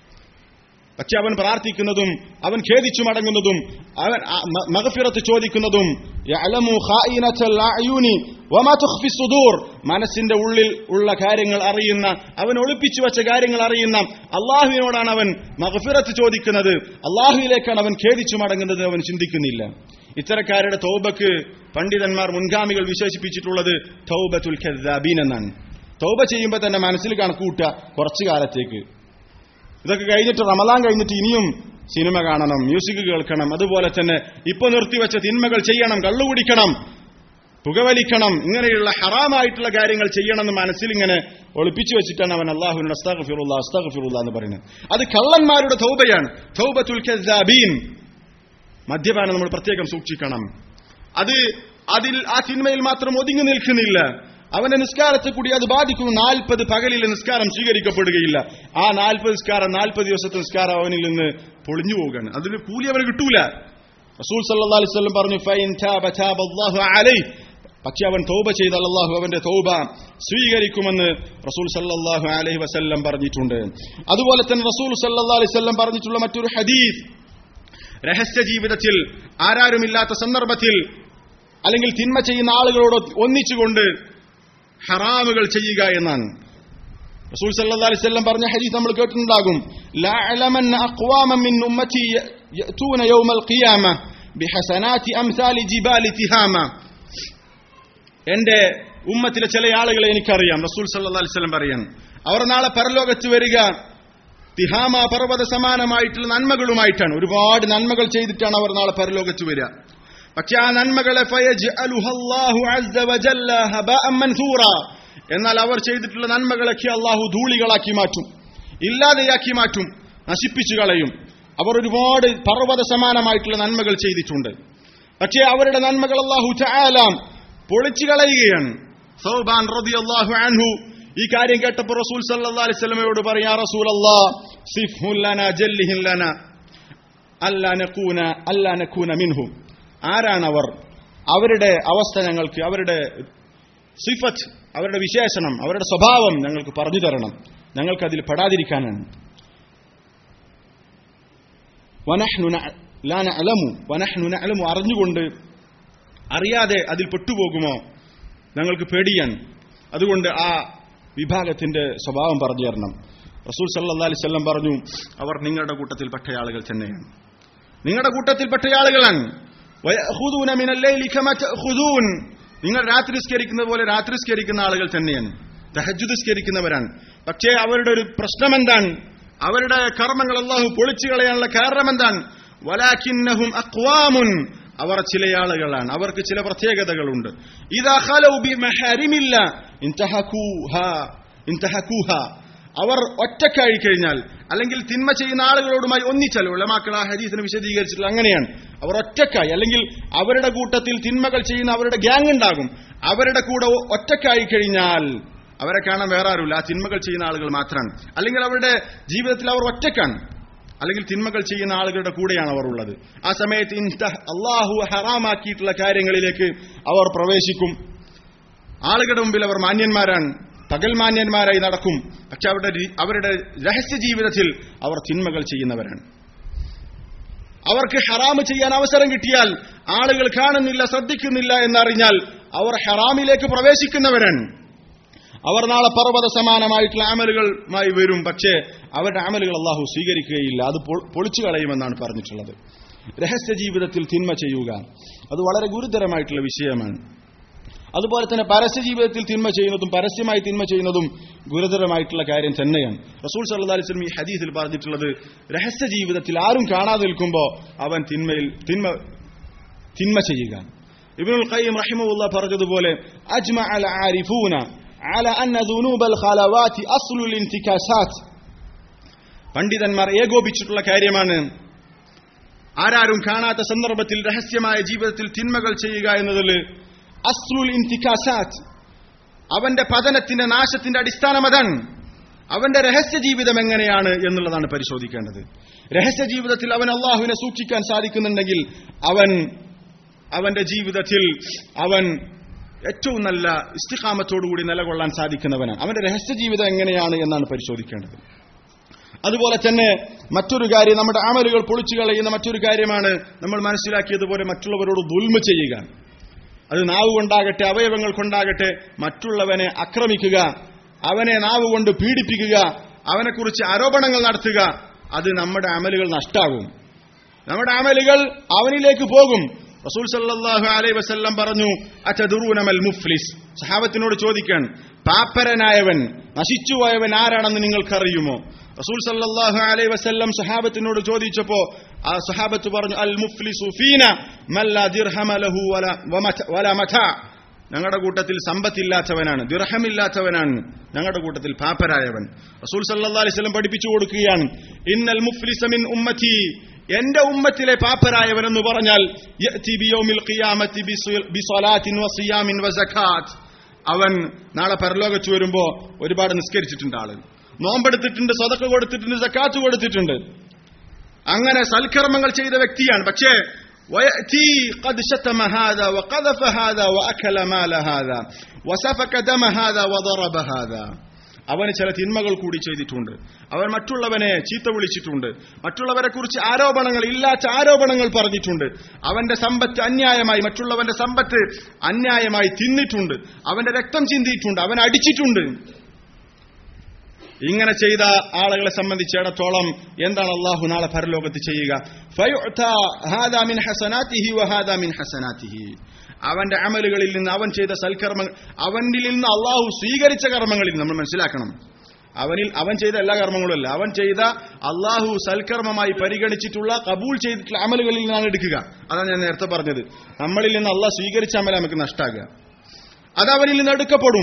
പക്ഷെ അവൻ പ്രാർത്ഥിക്കുന്നതും അവൻ ഖേദിച്ചു മടങ്ങുന്നതും അവൻ മഗ്ഫിറത്ത് ചോദിക്കുന്നതും യഅലമു ഖായിനത്തൽ അഅ്യുനി വമാ തുഖ്ഫി സുദൂർ, മനസ്സിന്റെ ഉള്ളിൽ ഉള്ള കാര്യങ്ങൾ അറിയുന്ന, അവൻ ഒളിപ്പിച്ചു വെച്ച കാര്യങ്ങൾ അറിയുന്ന അള്ളാഹുവിനോടാണ് അവൻ മഗ്ഫിറത്ത് ചോദിക്കുന്നത്, അള്ളാഹുവിലേക്കാണ് അവൻ ഖേദിച്ചു മടങ്ങുന്നത്, അവൻ ചിന്തിക്കുന്നില്ല. ഇത്തരക്കാരുടെ തൗബക്ക് പണ്ഡിതന്മാർ മുൻഗാമികൾ വിശേഷിപ്പിച്ചിട്ടുള്ളത് തൗബത്തുൽ കദ്ദാബീൻ എന്നാണ്. തൗബ ചെയ്യുമ്പോൾ തന്നെ മനസ്സിൽ കണക്കൂട്ടുക കുറച്ചു കാലത്തേക്ക്, ഇതൊക്കെ കഴിഞ്ഞിട്ട് റമദാൻ കഴിഞ്ഞിട്ട് ഇനിയും സിനിമ കാണണം, മ്യൂസിക് കേൾക്കണം, അതുപോലെ തന്നെ ഇപ്പൊ നിർത്തിവെച്ച തിന്മകൾ ചെയ്യണം, കള്ളുകുടിക്കണം, പുകവലിക്കണം, ഇങ്ങനെയുള്ള ഹറാമായിട്ടുള്ള കാര്യങ്ങൾ ചെയ്യണമെന്ന് മനസ്സിൽ ഇങ്ങനെ ഒളിപ്പിച്ചു വെച്ചിട്ടാണ് അവൻ അല്ലാഹുവിനോട് അസ്തഗ്ഫിറുല്ലാ അസ്തഗ്ഫിറുല്ലാ എന്ന് പറയുന്നത്. അത് കള്ളന്മാരുടെ തൗബയാണ്, തൗബത്തുൽ കദ്ദാബീൻ. മദ്യപാനം നമ്മൾ പ്രത്യേകം സൂക്ഷിക്കണം. അത് അതിൽ ആ തിന്മയിൽ മാത്രം ഒതുങ്ങി നിൽക്കുന്നില്ല, അവന്റെ നിസ്കാരത്തെ കൂടി അത് ബാധിക്കുന്നു. നാൽപ്പത് പകലിലെ നിസ്കാരം സ്വീകരിക്കപ്പെടുകയില്ല. ആ നാൽപ്പത് നിസ്കാരം നാൽപ്പത് ദിവസത്തെ നിസ്കാരം അവനിൽ നിന്ന് പൊളിഞ്ഞു പോവുകയാണ്, അതിന് കൂലി അവന് കിട്ടൂല. റസൂൽ സല്ലല്ലാഹു അലൈഹി വസല്ലം പറഞ്ഞു, ഫൈൻ താബ താബ അല്ലാഹു അലൈഹി, പക്ഷെ അവൻ തൗബ ചെയ്താൽ അല്ലാഹു അവന്റെ തൗബ സ്വീകരിക്കുമെന്ന് റസൂൽ സല്ലല്ലാഹു അലൈഹി വസല്ലം പറഞ്ഞിട്ടുണ്ട്. അതുപോലെ തന്നെ റസൂൽ സല്ലല്ലാഹു അലൈഹി വസല്ലം പറഞ്ഞിട്ടുള്ള മറ്റൊരു ഹദീസ്, രഹസ്യ ജീവിതത്തിൽ ആരാരുമില്ലാത്ത സന്ദർഭത്തിൽ അല്ലെങ്കിൽ തിന്മ ചെയ്യുന്ന ആളുകളോട് ഒന്നിച്ചുകൊണ്ട് ഹറാമുകൾ ചെയ്യുക എന്നാണ്. റസൂൽ സല്ലല്ലാഹു അലൈഹി വസല്ലം പറഞ്ഞ ഹദീസ് നമ്മൾ കേട്ടിട്ടുണ്ടാകും, ലാ അലമന്ന അഖ്വാമൻ മിൻ ഉമ്മതി യഅതൂന യൗമൽ ഖിയാമ ബിഹസനാതി അംസാലി ജിബാലി തിഹാമ. എന്റെ ഉമ്മത്തിലെ ചില ആളുകളെ എനിക്കറിയാം, റസൂൽ സല്ലല്ലാഹു അലൈഹി വസല്ലം പറയാൻ, അവർ നാളെ പരലോകത്ത് വരിക തിഹാമ പർവ്വത സമാനമായിട്ടുള്ള നന്മകളുമായിട്ടാണ്. ഒരുപാട് നന്മകൾ ചെയ്തിട്ടാണ് അവർ നാളെ പരലോകത്ത് വരിക. പക്ഷെ ആ നന്മകളെ ഫയജ്അലുഹു അല്ലാഹു അസ്സ വജല്ല ഹബാഅൻ മൻസൂറ, എന്നാൽ അവർ ചെയ്തിട്ടുള്ള നന്മകളൊക്കെ അള്ളാഹു ധൂളികളാക്കി മാറ്റും, ഇല്ലാതെയാക്കി മാറ്റും, നശിപ്പിച്ചു കളയും. അവർ ഒരുപാട് പർവ്വത സമാനമായിട്ടുള്ള നന്മകൾ ചെയ്തിട്ടുണ്ട്. പക്ഷേ അവരുടെ നന്മകൾ അല്ലാഹു തആല പൊളിച്ചു കളയുകയാണ്. സൗബാൻ റളിയല്ലാഹു അൻഹു ഈ കാര്യം കേട്ടപ്പോൾ റസൂൽ സല്ലല്ലാഹു അലൈഹി വസല്ലമയോട് പറയാ, റസൂലല്ലാഹ് സിഫ്ഹു ലനാ ജല്ലിഹി ലനാ അല്ലാ നകൂന അല്ലാ നകൂന മിൻഹും. ആരാണവർ? അവരുടെ അവസ്ഥ ഞങ്ങൾക്ക്, അവരുടെ സിഫത്ത്, അവരുടെ വിശേഷണം, അവരുടെ സ്വഭാവം ഞങ്ങൾക്ക് പറഞ്ഞു തരണം, ഞങ്ങൾക്കതിൽ പെടാതിരിക്കാനാണ്. വനഹ്നു ലാ നഅലമു വനഹ്നു നഅലമു, അറിഞ്ഞുകൊണ്ട് അറിയാതെ അതിൽ പെട്ടുപോകുമോ ഞങ്ങൾക്ക് പേടിയാണ്. അതുകൊണ്ട് ആ വിഭാഗത്തിന്റെ സ്വഭാവം പറഞ്ഞു തരണം. റസൂൽ സല്ലല്ലാഹു അലൈഹി വസല്ലം പറഞ്ഞു, അവർ നിങ്ങളുടെ കൂട്ടത്തിൽപ്പെട്ട ആളുകൾ തന്നെയാണ്, നിങ്ങളുടെ കൂട്ടത്തിൽപ്പെട്ട ആളുകളാണ്. വയഖുദൂന മിനൽ ലൈലി കമാ തഖുദൂൻ, നിങ്ങൾ രാത്രി സ്കരിക്കുന്നത് പോലെ രാത്രി സ്കരിക്കുന്ന ആളുകൾ തന്നെയാണ്, തഹജ്ജുദ് സ്കരിക്കുന്നവരാണ്. പക്ഷേ അവരുടെ ഒരു പ്രശ്നം എന്താണ്? അവരുടെ കർമ്മങ്ങൾ അല്ലാഹു പൊളിച്ചു കളയാനുള്ള കാരണം എന്താണ്? വലാകിന്നഹും അഖ്വാമുൻ, അവർ ചില ആളുകളാണ്, അവർക്ക് ചില പ്രത്യേകതകളുണ്ട്. ഇദാ ഖലൗ ബിമഹാരിമില്ല ഇൻതഹകൂഹാ ഇൻതഹകൂഹാ, അവർ ഒറ്റക്കായി കഴിഞ്ഞാൽ അല്ലെങ്കിൽ തിന്മ ചെയ്യുന്ന ആളുകളോടുമായി ഒന്നിച്ചാൽ, ഉലമാക്കൾ ആ ഹദീസിനെ വിശദീകരിച്ചിട്ടുള്ള അങ്ങനെയാണ്, അവർ ഒറ്റക്കായി അല്ലെങ്കിൽ അവരുടെ കൂട്ടത്തിൽ തിന്മകൾ ചെയ്യുന്ന അവരുടെ ഗ്യാങ് ഉണ്ടാകും, അവരുടെ കൂടെ ഒറ്റക്കായി കഴിഞ്ഞാൽ അവരെ കാണാൻ വേറെ ആരുമില്ല, ആ തിന്മകൾ ചെയ്യുന്ന ആളുകൾ മാത്രമാണ്. അല്ലെങ്കിൽ അവരുടെ ജീവിതത്തിൽ അവർ ഒറ്റക്കാണ്, അല്ലെങ്കിൽ തിന്മകൾ ചെയ്യുന്ന ആളുകളുടെ കൂടെയാണ് അവർ ഉള്ളത്. ആ സമയത്ത് അല്ലാഹു ഹറാമാക്കിയിട്ടുള്ള കാര്യങ്ങളിലേക്ക് അവർ പ്രവേശിക്കും. ആളുകളുടെ മുമ്പിൽ അവർ മാന്യന്മാരാണ്, പകൽ മാന്യന്മാരായി നടക്കും. പക്ഷെ അവരുടെ അവരുടെ രഹസ്യ ജീവിതത്തിൽ അവർ തിന്മകൾ ചെയ്യുന്നവരാണ്. അവർക്ക് ഹറാമ് ചെയ്യാൻ അവസരം കിട്ടിയാൽ ആളുകൾ കാണുന്നില്ല, ശ്രദ്ധിക്കുന്നില്ല എന്നറിഞ്ഞാൽ അവർ ഹറാമിലേക്ക് പ്രവേശിക്കുന്നവരാണ്. അവർ നാളെ പർവ്വത സമാനമായിട്ടുള്ള അമലുകളുമായി വരും. പക്ഷേ അവരുടെ അമലുകൾ അല്ലാഹു സ്വീകരിക്കുകയില്ല, അത് പൊളിച്ചു കളയുമെന്നാണ് പറഞ്ഞിട്ടുള്ളത്. രഹസ്യ ജീവിതത്തിൽ തിന്മ ചെയ്യുക അത് വളരെ ഗുരുതരമായിട്ടുള്ള വിഷയമാണ്. അതുപോലെ തന്നെ പരസ്യ ജീവിതത്തിൽ തിന്മ ചെയ്യുന്നതും പരസ്യമായി തിന്മ ചെയ്യുന്നതും ഗുരുതരമായിട്ടുള്ള കാര്യം തന്നെയാണ്. റസൂൽ സല്ലല്ലാഹു അലൈഹി വസല്ലം ഈ ഹദീസിൽ പറഞ്ഞിട്ടുള്ളത്, രഹസ്യ ജീവിതത്തിൽ ആരും കാണാതെ നിൽക്കുമ്പോൾ അവൻ തിന്മയിൽ തിന്മ തിന്മ ചെയ്യുക. ഇബ്നുൽ ഖയ്യിം റഹിമഹുല്ലാഹ് പറഞ്ഞതുപോലെ, അജ്മഅൽ ആരിഫൂന അല അന്ന ദുനൂബൽ ഖലവാതി അസ്ലുൽ ഇന്തികാസാത്ത്, പണ്ഡിതന്മാർ ഏകോപിച്ചിട്ടുള്ള കാര്യമാണ് ആരാരും കാണാത്ത സന്ദർഭത്തിൽ രഹസ്യമായ ജീവിതത്തിൽ തിന്മകൾ ചെയ്യുക എന്നതിൽ അസ്ലുൽ ഇന്തികാസാത്ത്, അവന്റെ പതനത്തിന്റെ നാശത്തിന്റെ അടിസ്ഥാനം അതാണ്. അവന്റെ രഹസ്യ ജീവിതം എങ്ങനെയാണ് എന്നുള്ളതാണ് പരിശോധിക്കേണ്ടത്. രഹസ്യ ജീവിതത്തിൽ അവൻ അല്ലാഹുവിനെ സൂക്ഷിക്കാൻ സാധിക്കുന്നുണ്ടെങ്കിൽ അവൻ അവന്റെ ജീവിതത്തിൽ അവൻ ഏറ്റവും നല്ല ഇസ്തിഖാമത്തോടുകൂടി നിലകൊള്ളാൻ സാധിക്കുന്നവനാണ്. അവന്റെ രഹസ്യ ജീവിതം എങ്ങനെയാണ് എന്നാണ് പരിശോധിക്കേണ്ടത്. അതുപോലെ തന്നെ മറ്റൊരു കാര്യം, നമ്മുടെ അമലുകൾ പൊളിച്ചു കളയുന്ന മറ്റൊരു കാര്യമാണ് നമ്മൾ മനസ്സിലാക്കിയതുപോലെ മറ്റുള്ളവരോട് ദുൽമ ചെയ്യുക. അത് നാവ് കൊണ്ടാകട്ടെ അവയവങ്ങൾ കൊണ്ടാകട്ടെ മറ്റുള്ളവനെ ആക്രമിക്കുക, അവനെ നാവ് കൊണ്ട് പീഡിപ്പിക്കുക, അവനെക്കുറിച്ച് ആരോപണങ്ങൾ നടത്തുക, അത് നമ്മുടെ അമലുകൾ നഷ്ടാകും, നമ്മുടെ അമലുകൾ അവനിലേക്ക് പോകും. റസൂൽ സല്ലല്ലാഹു അലൈഹി വസല്ലം പറഞ്ഞു, അതദറൂന മൽ മുഫ്ലിസ്, സഹാബത്തിനോട് ചോദിക്കാൻ, പാപ്പരനായവൻ നശിച്ചുപോയവൻ ആരാണെന്ന് നിങ്ങൾക്കറിയുമോ? റസൂൽ സല്ലല്ലാഹു അലൈഹി വസല്ലം സഹാബത്തിനോട് ചോദിച്ചപ്പോ ആ സഹാബത്ത് പറഞ്ഞു, അൽ മുഫ്ലിസു ഫീന മൻ ലാ ദിർഹമ ലഹു വലാ മതാ, ഞങ്ങളുടെ കൂട്ടത്തിൽ സമ്പത്തില്ലാത്തവനാണ്, ദിർഹമില്ലാത്തവനാണ് ഞങ്ങളുടെ കൂട്ടത്തിൽ പാപ്പരായവൻ. റസൂൽ സല്ലല്ലാഹു അലൈഹി വസല്ലം പഠിപ്പിച്ചു കൊടുക്കുകയാണ്, ഇന്നൽ മുഫ്ലിസ മിൻ ഉമ്മത്തി, എന്റെ ഉമ്മത്തിലെ പാപ്പരായവൻ എന്ന് പറഞ്ഞാൽ യഅതി ബിയൗമിൽ ഖിയാമത്തി ബിസ്വലാത്തിൻ വസിയാമിൻ വസകാത്ത്, അവൻ നാളെ പരലോകത്ത് വരുമ്പോ ഒരുപാട് നിസ്കരിച്ചിട്ടുണ്ട്, ആള് നോമ്പെടുത്തിട്ടുണ്ട്, സദഖ കൊടുത്തിട്ടുണ്ട്, സക്കാത്ത് കൊടുത്തിട്ടുണ്ട്, അങ്ങനെ സൽക്കർമ്മങ്ങൾ ചെയ്ത വ്യക്തിയാണ്. പക്ഷേ വയഅതി ഖദ് ശതമ ഹാദാ വഖദഫ ഹാദാ വഅകല മാല ഹാദാ വസഫക ദമ ഹാദാ വദറബ ഹാദാ, അവന് ചില തിന്മകൾ കൂടി ചെയ്തിട്ടുണ്ട്, അവൻ മറ്റുള്ളവനെ ചീത്ത വിളിച്ചിട്ടുണ്ട്, മറ്റുള്ളവരെ കുറിച്ച് ആരോപണങ്ങൾ ഇല്ലാത്ത ആരോപണങ്ങൾ പറഞ്ഞിട്ടുണ്ട്, അവന്റെ സമ്പത്ത് അന്യായമായി മറ്റുള്ളവന്റെ സമ്പത്ത് അന്യായമായി തിന്നിട്ടുണ്ട്, അവന്റെ രക്തം ചിന്തിയിട്ടുണ്ട്, അവൻ അടിച്ചിട്ടുണ്ട്. ഇങ്ങനെ ചെയ്ത ആളുകളെ സംബന്ധിച്ചിടത്തോളം എന്താണ് അല്ലാഹു നാളെ പരലോകത്ത് ചെയ്യുക? ഫയുഅതാ ഹാദാ മിൻ ഹസനാതിഹി വഹാദാ മിൻ ഹസനാതിഹി, അവന്റെ അമലുകളിൽ നിന്ന് അവൻ ചെയ്ത സൽക്കർമ്മങ്ങൾ, അവനിൽ നിന്ന് അല്ലാഹു സ്വീകരിച്ച കർമ്മങ്ങളിൽ നമ്മൾ മനസ്സിലാക്കണം, അവനിൽ അവൻ ചെയ്ത എല്ലാ കർമ്മങ്ങളും അല്ല, അവൻ ചെയ്ത അല്ലാഹു സൽക്കർമ്മമായി പരിഗണിച്ചിട്ടുള്ള കബൂൽ ചെയ്തിട്ടുള്ള അമലുകളിൽ നിന്നാണ് എടുക്കുക. അതാണ് ഞാൻ നേരത്തെ പറഞ്ഞത്, നമ്മളിൽ നിന്ന് അല്ലാഹു സ്വീകരിച്ച അമൽ നമുക്ക് നഷ്ടാകുക, അത് അവനിൽ നിന്ന് എടുക്കപ്പെടും.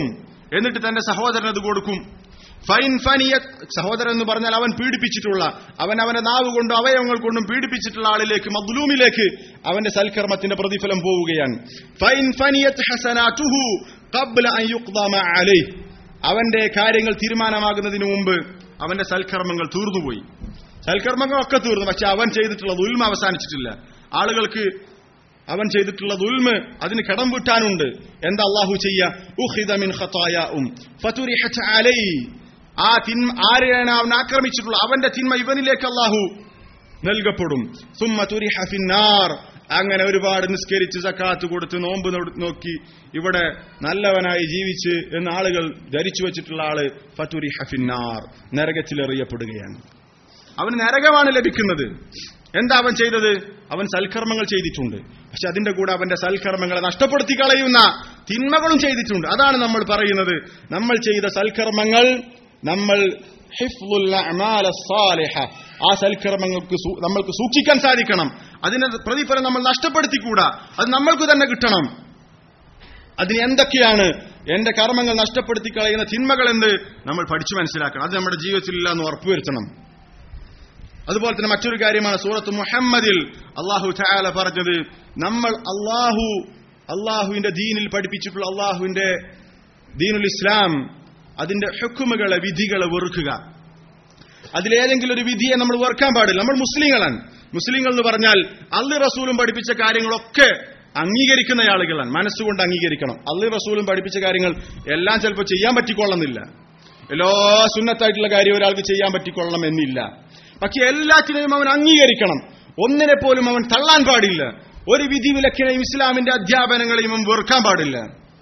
എന്നിട്ട് തന്റെ സഹോദരൻ അത് കൊടുക്കും. ഫൈൻ ഫനിയത്, സഹോദരൻ എന്ന് പറഞ്ഞാൽ അവൻ പീഡിപ്പിച്ചിട്ടുള്ള, അവൻ അവന്റെ നാവ് കൊണ്ടും അവയവങ്ങൾ കൊണ്ടും പീഡിപ്പിച്ചിട്ടുള്ള ആളിലേക്ക്, മദ്ലൂമിലേക്ക് അവന്റെ സൽക്കർമ്മത്തിന്റെ പ്രതിഫലം പോവുകയാണ്. ഫൈൻ ഫനിയത് ഹസനാതുഹു ഖബ്ല അൻ യുഖ്ദാ മാ അലൈഹി, അവന്റെ കാര്യങ്ങൾ തീരുമാനമാകുന്നതിന് മുമ്പ് അവന്റെ സൽക്കർമ്മങ്ങൾ തീർന്നുപോയി. സൽക്കർമ്മങ്ങളൊക്കെ തീർന്നു, പക്ഷെ അവൻ ചെയ്തിട്ടുള്ള ദുൽമ അവസാനിച്ചിട്ടില്ല. ആളുകൾക്ക് അവൻ ചെയ്തിട്ടുള്ള ദുൽമ അതിന് കടം വീട്ടാനുണ്ട്. എന്താ അല്ലാഹു ചെയ്യ? ഉഖിദ മിൻ ഖതായാഉം ഫതുരിഹത് അലൈഹി, ആ തിന്മ ആരെയാണ് അവൻ ആക്രമിച്ചിട്ടുള്ള അവന്റെ തിന്മ ഇവനിലേക്ക് അല്ലാഹു നൽകപ്പെടും. സുമ്മ തുരിഹ ഫിന്നാർ, അങ്ങനെ ഒരുപാട് നിസ്കരിച്ച് സക്കാത്ത് കൊടുത്ത് നോമ്പ് നോക്കി ഇവിടെ നല്ലവനായി ജീവിച്ച് എന്ന് ആളുകൾ ധരിച്ചു വെച്ചിട്ടുള്ള ആള് ഫതുരിഹ ഫിന്നാർ, നരകത്തിലെറിയപ്പെടുകയാണ്. അവന് നരകമാണ് ലഭിക്കുന്നത്. എന്താ അവൻ ചെയ്തത്? അവൻ സൽക്കർമ്മങ്ങൾ ചെയ്തിട്ടുണ്ട്, പക്ഷെ അതിന്റെ കൂടെ അവന്റെ സൽക്കർമ്മങ്ങളെ നഷ്ടപ്പെടുത്തി കളയുന്ന തിന്മകളും ചെയ്തിട്ടുണ്ട്. അതാണ് നമ്മൾ പറയുന്നത്, നമ്മൾ ചെയ്ത സൽക്കർമ്മങ്ങൾ നമ്മൾ ഹിഫ്ളുൽ അഅമാൽ അസ്സാലിഹ, ആ സൽക്കർമ്മങ്ങൾക്ക് നമ്മൾക്ക് സൂക്ഷിക്കാൻ സാധിക്കണം. അതിന്റെ പ്രതിഫലം നമ്മൾ നഷ്ടപ്പെടുത്തിക്കൂടാ, അത് നമ്മൾക്ക് തന്നെ കിട്ടണം. അതിന് എന്തൊക്കെയാണ് എന്റെ കർമ്മങ്ങൾ നഷ്ടപ്പെടുത്തി കളയുന്ന തിന്മകൾ എന്ന് നമ്മൾ പഠിച്ചു മനസ്സിലാക്കണം. അത് നമ്മുടെ ജീവിതത്തിൽ ഇല്ല എന്ന് ഉറപ്പുവരുത്തണം. അതുപോലെ തന്നെ മറ്റൊരു കാര്യമാണ് സൂറത്ത് മുഹമ്മദിൽ അല്ലാഹു തആല പറഞ്ഞത്, നമ്മൾ അല്ലാഹു അല്ലാഹുവിന്റെ ദീനിൽ പഠിപ്പിച്ചിട്ടുള്ള അല്ലാഹുവിന്റെ ദീനുൽ ഇസ്ലാം, അതിന്റെ ഹുക്കുമുകളെ, വിധികളെ വെറുക്കുക. അതിലേതെങ്കിലും ഒരു വിധിയെ നമ്മൾ വെറുക്കാൻ പാടില്ല. നമ്മൾ മുസ്ലിങ്ങളാണ്. മുസ്ലിങ്ങൾ എന്ന് പറഞ്ഞാൽ അല്ലാഹു റസൂലും പഠിപ്പിച്ച കാര്യങ്ങളൊക്കെ അംഗീകരിക്കുന്ന ആളുകളാണ്. മനസ്സുകൊണ്ട് അംഗീകരിക്കണം. അല്ലാഹു റസൂലും പഠിപ്പിച്ച കാര്യങ്ങൾ എല്ലാം ചിലപ്പോൾ ചെയ്യാൻ പറ്റിക്കൊള്ളണമെന്നില്ല. എല്ലാ സുന്നത്തായിട്ടുള്ള കാര്യം ഒരാൾക്ക് ചെയ്യാൻ പറ്റിക്കൊള്ളണം എന്നില്ല. പക്ഷെ എല്ലാത്തിനെയും അവൻ അംഗീകരിക്കണം. ഒന്നിനെ പോലും അവൻ തള്ളാൻ പാടില്ല. ഒരു വിധി വിലക്കിനെയും ഇസ്ലാമിന്റെ അധ്യാപനങ്ങളെയും അവൻ വെറുക്കാൻ പാടില്ല.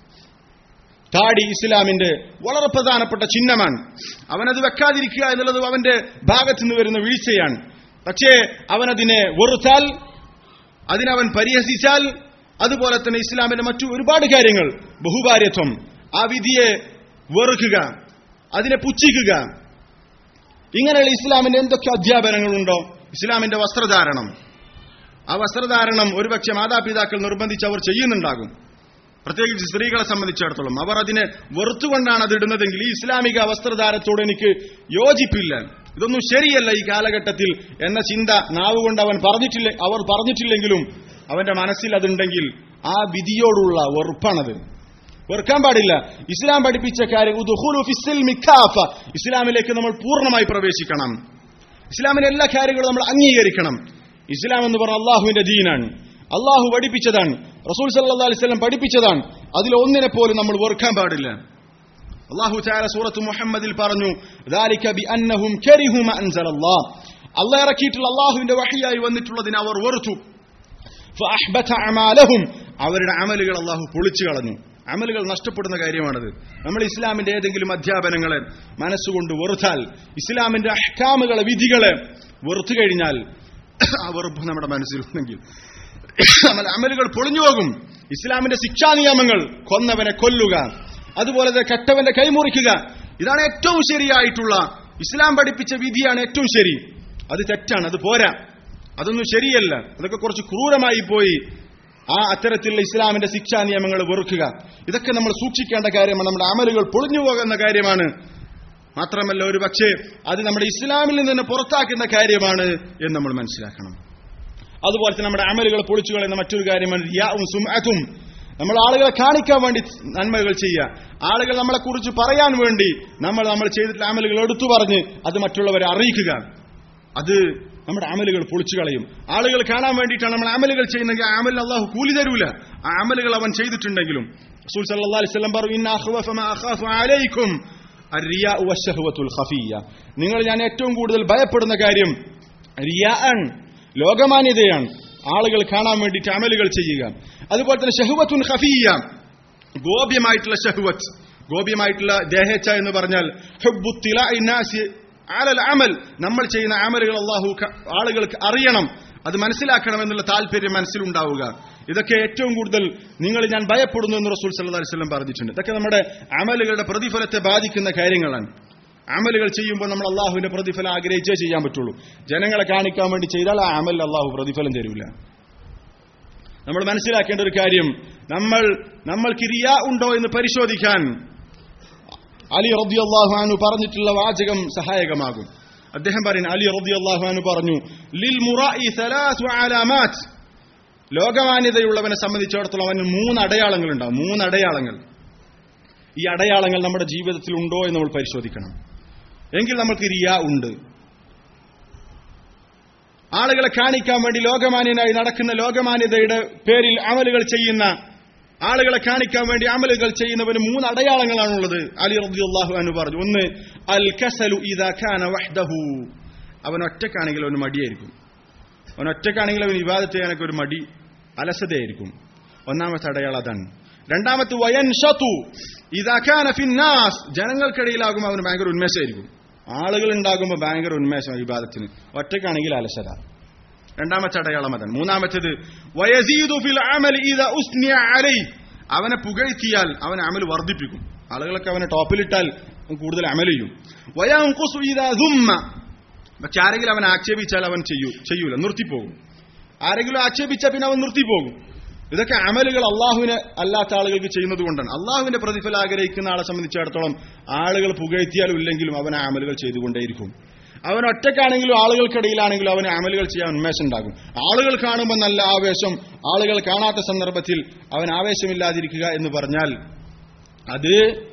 താടി ഇസ്ലാമിന്റെ വളരെ പ്രധാനപ്പെട്ട ചിഹ്നമാണ്. അവനത് വെക്കാതിരിക്കുക എന്നുള്ളത് അവന്റെ ഭാഗത്തു നിന്ന് വരുന്ന വീഴ്ചയാണ്. പക്ഷേ അവനതിനെ വെറുത്താൽ, അതിനവൻ പരിഹസിച്ചാൽ, അതുപോലെ തന്നെ ഇസ്ലാമിന്റെ മറ്റു ഒരുപാട് കാര്യങ്ങൾ, ബഹുഭാര്യത്വം, ആ വിധിയെ വെറുക്കുക, അതിനെ പുച്ഛിക്കുക, ഇങ്ങനെയുള്ള ഇസ്ലാമിന്റെ എന്തൊക്കെ അധ്യാപനങ്ങളുണ്ടോ, ഇസ്ലാമിന്റെ വസ്ത്രധാരണം, ആ വസ്ത്രധാരണം ഒരുപക്ഷെ മാതാപിതാക്കൾ നിർബന്ധിച്ച് അവർ ചെയ്യുന്നുണ്ടാകും. പ്രത്യേകിച്ച് സ്ത്രീകളെ സംബന്ധിച്ചിടത്തോളം അവർ അതിനെ വെറുത്തുകൊണ്ടാണ് അത് ഇടുന്നതെങ്കിൽ ഈ ഇസ്ലാമിക വസ്ത്രധാരത്തോട് എനിക്ക് യോജിപ്പില്ല, ഇതൊന്നും ശരിയല്ല ഈ കാലഘട്ടത്തിൽ എന്ന ചിന്ത നാവുകൊണ്ട് അവൻ പറഞ്ഞിട്ടില്ല അവർ പറഞ്ഞിട്ടില്ലെങ്കിലും അവന്റെ മനസ്സിൽ അതുണ്ടെങ്കിൽ ആ വിധിയോടുള്ള വെറുപ്പാണത്. വെറുക്കാൻ പാടില്ല. ഇസ്ലാം പഠിപ്പിച്ച കാര്യം ഉദ്ഖുലു ഫിസ്സിൽമി കാഫ, ഇസ്ലാമിലേക്ക് നമ്മൾ പൂർണ്ണമായി പ്രവേശിക്കണം. ഇസ്ലാമിന്റെ എല്ലാ കാര്യങ്ങളും നമ്മൾ അംഗീകരിക്കണം. ഇസ്ലാം എന്ന് പറഞ്ഞാൽ അള്ളാഹുവിന്റെ ദീനാണ്, അള്ളാഹു പഠിപ്പിച്ചതാണ്, റസൂൽ സല്ലല്ലാഹു അലൈഹി വസല്ലം പഠിപ്പിച്ചതാണ്. അതിൽ ഒന്നിനെ പോലും നമ്മൾ വെറുക്കാൻ പാടില്ല. അല്ലാഹു തആല സൂറത്ത് മുഹമ്മദിൽ പറഞ്ഞു, ദാലിക ബിഅന്നഹും കരിഹു മാ അൻസലല്ലാഹ്, അല്ലാഹു ഇറക്കിയിട്ടുള്ള അള്ളാഹുവിന്റെ വഹിയായി വന്നിട്ടുള്ളതിനെ അവർ വെറുത്തു. ഫഅഹ്ബത അമാലഹും, അവരുടെ അമലുകൾ അള്ളാഹു പൊളിച്ചു കളഞ്ഞു. അമലുകൾ നഷ്ടപ്പെടുന്ന കാര്യമാണത്. നമ്മൾ ഇസ്ലാമിന്റെ ഏതെങ്കിലും അധ്യാപനങ്ങളെ മനസ്സുകൊണ്ട് വെറുത്താൽ, ഇസ്ലാമിന്റെ അഹ്കാമുകളെ, വിധികളെ വെറുത്തു കഴിഞ്ഞാൽ, ആ വെറുപ്പ് നമ്മുടെ മനസ്സിലുണ്ടെങ്കിൽ അമലുകൾ പൊളിഞ്ഞു പോകും. ഇസ്ലാമിന്റെ ശിക്ഷാ നിയമങ്ങൾ, കൊന്നവനെ കൊല്ലുക, അതുപോലെ തന്നെ കെട്ടവന്റെ കൈമുറിക്കുക, ഇതാണ് ഏറ്റവും ശരിയായിട്ടുള്ള, ഇസ്ലാം പഠിപ്പിച്ച വിധിയാണ് ഏറ്റവും ശരി. അത് തെറ്റാണ്, അത് പോരാ, അതൊന്നും ശരിയല്ല, അതൊക്കെ കുറച്ച് ക്രൂരമായി പോയി. ആ അത്തരത്തിലുള്ള ഇസ്ലാമിന്റെ ശിക്ഷാ നിയമങ്ങൾ വെറുക്കുക, ഇതൊക്കെ നമ്മൾ സൂക്ഷിക്കേണ്ട കാര്യമാണ്. നമ്മുടെ അമലുകൾ പൊളിഞ്ഞു പോകുന്ന കാര്യമാണ്. മാത്രമല്ല ഒരു പക്ഷേ അത് നമ്മുടെ ഇസ്ലാമിൽ നിന്ന് തന്നെ പുറത്താക്കുന്ന കാര്യമാണ് എന്ന് നമ്മൾ മനസ്സിലാക്കണം. അതുപോലെ തന്നെ നമ്മുടെ അമലുകൾ പൊളിച്ചു കളയുന്ന മറ്റൊരു കാര്യമാണ് റിയാഉം സുംഅത്തും. നമ്മൾ ആളുകളെ കാണിക്കാൻ വേണ്ടി നന്മകൾ ചെയ്യുക, ആളുകൾ നമ്മളെ കുറിച്ച് പറയാൻ വേണ്ടി നമ്മൾ നമ്മൾ ചെയ്തിട്ടുള്ള അമലുകൾ എടുത്തു പറഞ്ഞ് അത് മറ്റുള്ളവരെ അറിയിക്കുക, അത് നമ്മുടെ അമലുകൾ പൊളിച്ചു കളയും. ആളുകൾ കാണാൻ വേണ്ടിയിട്ടാണ് നമ്മൾ അമലുകൾ ചെയ്യുന്നെങ്കിൽ ആ അമലിന് അല്ലാഹു കൂലി തരൂല. ആ അമലുകൾ അവൻ ചെയ്തിട്ടുണ്ടെങ്കിലും റസൂൽ സല്ലല്ലാഹു അലൈഹി വസല്ലം പറഞ്ഞു, ഇന്ന അഖ്വഫ മാ അഖാഫു അലൈക്കും അർരിയാഉ വശഹവത്തുൽ ഖഫിയ്യ, നിങ്ങൾ ഞാൻ ഏറ്റവും കൂടുതൽ ഭയപ്പെടുന്ന കാര്യം റിയാഅൻ, ലോകമാന്യതയാണ്, ആളുകൾ കാണാൻ വേണ്ടിയിട്ട് അമലുകൾ ചെയ്യുക. അതുപോലെ തന്നെ ഷഹ്വത്തുൻ ഖഫിയ്യ, ഗോപ്യമായിട്ടുള്ള ഷഹ്വത്ത്, ഗോപ്യമായിട്ടുള്ള ദേഹേച്ഛ എന്ന് പറഞ്ഞാൽ ഹുബ്ബുത്തിലാഇ നാസി അലൽ അമൽ, നമ്മൾ ചെയ്യുന്ന അമലുകൾ അല്ലാഹു ആളുകൾക്ക് അറിയണം, അത് മനസ്സിലാക്കണം എന്നുള്ള താല്പര്യം മനസ്സിലുണ്ടാവുക. ഇതൊക്കെ ഏറ്റവും കൂടുതൽ നിങ്ങൾ ഞാൻ ഭയപ്പെടുന്നു എന്ന് റസൂൽ സല്ലല്ലാഹു അലൈഹി വസല്ലം പറഞ്ഞിട്ടുണ്ട്. ഇതൊക്കെ നമ്മുടെ അമലുകളുടെ പ്രതിഫലത്തെ ബാധിക്കുന്ന കാര്യങ്ങളാണ്. അമലുകൾ ചെയ്യുമ്പോൾ നമ്മൾ അള്ളാഹുവിന്റെ പ്രതിഫലം ആഗ്രഹിച്ചേ ചെയ്യാൻ പറ്റുള്ളൂ. ജനങ്ങളെ കാണിക്കാൻ വേണ്ടി ചെയ്താൽ ആ അമലിൽ അള്ളാഹു പ്രതിഫലം തരില്ല. നമ്മൾ മനസ്സിലാക്കേണ്ട ഒരു കാര്യം, നമ്മൾ നമ്മൾക്ക് റിയാ ഉണ്ടോ എന്ന് പരിശോധിക്കാൻ അലി റളിയല്ലാഹു അൻഹു പറഞ്ഞിട്ടുള്ള വാചകം സഹായകമാകും. അദ്ദേഹം പറയുന്നു, അലി റളിയല്ലാഹു അൻഹു പറഞ്ഞു, ലിൽ മുറാഇ സലാസു അലാമാത്ത്, ലോകമാന്യതയുള്ളവനെ സംബന്ധിച്ചിടത്തോളം അവന് മൂന്ന് അടയാളങ്ങൾ ഉണ്ടാവും. മൂന്ന് അടയാളങ്ങൾ. ഈ അടയാളങ്ങൾ നമ്മുടെ ജീവിതത്തിൽ ഉണ്ടോ എന്ന് നമ്മൾ പരിശോധിക്കണം. എങ്കിൽ നമുക്ക് റിയാ ഉണ്ട്. ആളുകളെ കാണിക്കാൻ വേണ്ടി ലോകമാന്യനായി നടക്കുന്ന, ലോകമാന്യതയുടെ പേരിൽ അമലുകൾ ചെയ്യുന്ന, ആളുകളെ കാണിക്കാൻ വേണ്ടി അമലുകൾ ചെയ്യുന്നവന് മൂന്ന് അടയാളങ്ങളാണുള്ളത്. അലി റളിയല്ലാഹു അൻഹു പറഞ്ഞു, ഒന്ന് അൽ കസലു ഇദാ കാന വഹ്ദഹു, അവൻ ഒറ്റക്കാണെങ്കിൽ അവന് മടിയായിരിക്കും. അവൻ ഒറ്റക്കാണെങ്കിൽ അവൻ ഇബാദത്ത് ചെയ്യാനൊക്കെ ഒരു മടി, അലസതയായിരിക്കും. ഒന്നാമത്തെ അടയാളം അതാണ്. രണ്ടാമത്തെ വയൻഷതു ഇദാ കാന ഫിന്നാസ്, ജനങ്ങൾക്കിടയിലാകുമ്പോൾ അവന് ഭയങ്കര ഉന്മേഷമായിരിക്കും. ആളുകൾ ഉണ്ടാകുമ്പോൾ ഭയങ്കര ഉന്മേഷം ഇബാദത്തിന്, ഒറ്റക്കാണെങ്കിൽ അലസത. രണ്ടാമത്തെ അടയാളം അതാണ്. മൂന്നാമത്തേത് വയസീദു ഫിൽ അമലി ഇദാ ഉസ്നിയ അലൈഹി, അവനെ പുകഴ്ത്തിയാൽ അവൻ അമൽ വർദ്ധിപ്പിക്കും. ആളുകളൊക്കെ അവനെ ടോപ്പിലിട്ടാൽ കൂടുതൽ അമൽ ചെയ്യും. വയൻഖുസു ഇദാ ദുമ്മ, പക്ഷെ ആരെങ്കിലും അവൻ ആക്ഷേപിച്ചാൽ അവൻ ചെയ്യൂ ചെയ്യൂല നിർത്തിപ്പോകും. ആരെങ്കിലും ആക്ഷേപിച്ചാൽ പിന്നെ അവൻ നിർത്തിപ്പോകും. ഇതൊക്കെ അമലുകൾ അള്ളാഹുവിനെ അല്ലാത്ത ആളുകൾക്ക് ചെയ്യുന്നത് കൊണ്ടാണ്. അള്ളാഹുവിന്റെ പ്രതിഫലം ആഗ്രഹിക്കുന്ന ആളെ സംബന്ധിച്ചിടത്തോളം ആളുകൾ പുകഴ്ത്തിയാലും ഇല്ലെങ്കിലും അവൻ അമലുകൾ ചെയ്തുകൊണ്ടേയിരിക്കും. അവൻ ഒറ്റക്കാണെങ്കിലും ആളുകൾക്കിടയിലാണെങ്കിലും അവന് അമലുകൾ ചെയ്യാൻ ഉന്മേഷം ഉണ്ടാകും. ആളുകൾ കാണുമ്പോൾ നല്ല ആവേശം, ആളുകൾ കാണാത്ത സന്ദർഭത്തിൽ അവൻ ആവേശമില്ലാതിരിക്കുക എന്ന് പറഞ്ഞാൽ അത്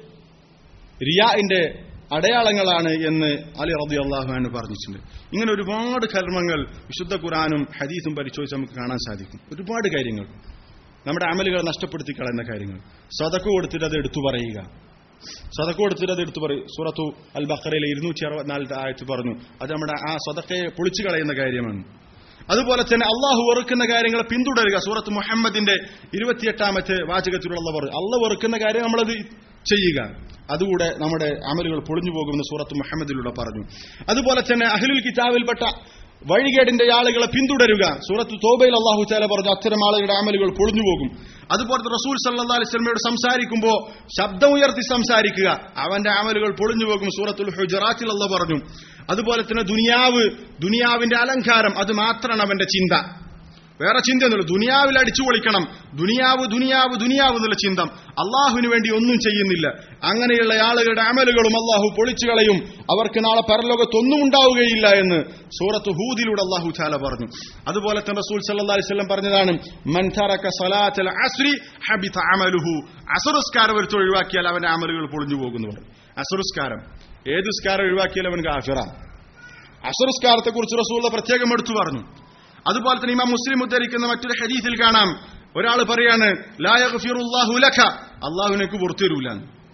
റിയാഇന്റെ അടയാളങ്ങളാണ് എന്ന് അലി റളിയല്ലാഹു അൻഹു പറഞ്ഞിട്ടുണ്ട്. ഇങ്ങനെ ഒരുപാട് കർമ്മങ്ങൾ വിശുദ്ധ ഖുർആനും ഹദീസും പരിശോധിച്ച് നമുക്ക് കാണാൻ സാധിക്കും. ഒരുപാട് കാര്യങ്ങൾ നമ്മുടെ അമലുകൾ നഷ്ടപ്പെടുത്തി കളയുന്ന കാര്യങ്ങൾ. സദഖ കൊടുത്തിട്ട് അത് എടുത്തു പറയുക, സദഖ കൊടുത്തിട്ട് അത് എടുത്തു പറയും. സൂറത്തു അൽ ബഖറയിലെ ഇരുന്നൂറ്റി അറുപത്തിനാലത്തെ ആയത്ത് പറഞ്ഞു, അത് നമ്മുടെ ആ സദഖയെ പൊളിച്ചു കളയുന്ന കാര്യമാണ്. അതുപോലെ തന്നെ അള്ളാഹു വെറുക്കുന്ന കാര്യങ്ങളെ പിന്തുടരുക. സൂറത്ത് മുഹമ്മദിന്റെ ഇരുപത്തിയെട്ടാമത്തെ വാചകത്തിലുള്ള പറഞ്ഞു, അള്ളാഹു വെറുക്കുന്ന കാര്യം നമ്മളത് ചെയ്യുക, അതുകൂടെ നമ്മുടെ അമലുകൾ പൊളിഞ്ഞു പോകുമെന്ന് സൂറത്ത് മുഹമ്മദിലൂടെ പറഞ്ഞു. അതുപോലെ തന്നെ അഹ്ലുൽ കിതാബിൽപ്പെട്ട വഴികേടിന്റെ ആളുകളെ പിന്തുടരുക. സൂറത്ത് തൗബയിൽ അല്ലാഹു തആല പറഞ്ഞു, അത്തരം ആളുകളുടെ അമലുകൾ പൊളിഞ്ഞു പോകും. അതുപോലെ റസൂൽ സല്ലല്ലാഹു അലൈഹി വസല്ലമയോട് സംസാരിക്കുമ്പോൾ ശബ്ദം ഉയർത്തി സംസാരിക്കുക, അവന്റെ അമലുകൾ പൊളിഞ്ഞു പോകും. സൂറത്തുൽ ഹുജറാത്തിൽ അല്ലാഹു പറഞ്ഞു. അതുപോലെ തന്നെ ദുനിയാവ്, ദുനിയാവിന്റെ അലങ്കാരം, അത് മാത്രമാണ് അവന്റെ ചിന്ത, വേറെ ചിന്തയൊന്നുമില്ല. ദുനിയാവിൽ അടിച്ചു പൊളിക്കണം, ദുനിയാവ് ദുനിയാവ് ദുനിയാവ് എന്നുള്ള ചിന്ത, അള്ളാഹുവിന് വേണ്ടി ഒന്നും ചെയ്യുന്നില്ല. അങ്ങനെയുള്ള ആളുകളുടെ അമലുകളും അള്ളാഹു പൊളിച്ചു കളയും, അവർക്ക് നാളെ പരലോകത്തൊന്നും ഉണ്ടാവുകയില്ല എന്ന് സൂറത്ത് ഹൂദിലൂടെ അള്ളാഹു തആല പറഞ്ഞു. അതുപോലെ തന്നെ റസൂൽ സല്ലല്ലാഹു അലൈഹി വസല്ലം പറഞ്ഞതാണ്, മൻ തറക സലാത്തൽ അസ്രി ഹബിത അമലുഹു, അസ്റുസ്കാരം ഒരു ഒഴിവാക്കിയാൽ അവന്റെ അമലുകൾ പൊളിഞ്ഞു പോകുന്നു പറഞ്ഞു. അസ്റുസ്കാരം, ഏത് സ്കാരം ഒഴിവാക്കിയാലും അവൻ കാഫിറാണ്. അസ്റുസ്കാരത്തെ കുറിച്ച് റസൂൽ പ്രത്യേകം എടുത്തു പറഞ്ഞു. അതുപോലെ തന്നെ ഇമാം മുസ്ലിം ഉദ്ധരിക്കുന്ന മറ്റൊരു ഹദീസിൽ കാണാം, ഒരാൾ പറയാണ്, ലാ യഗ്ഫിറുല്ലാഹു ലക, അല്ലാഹു നിനക്ക് പുറത്തു തരൂല.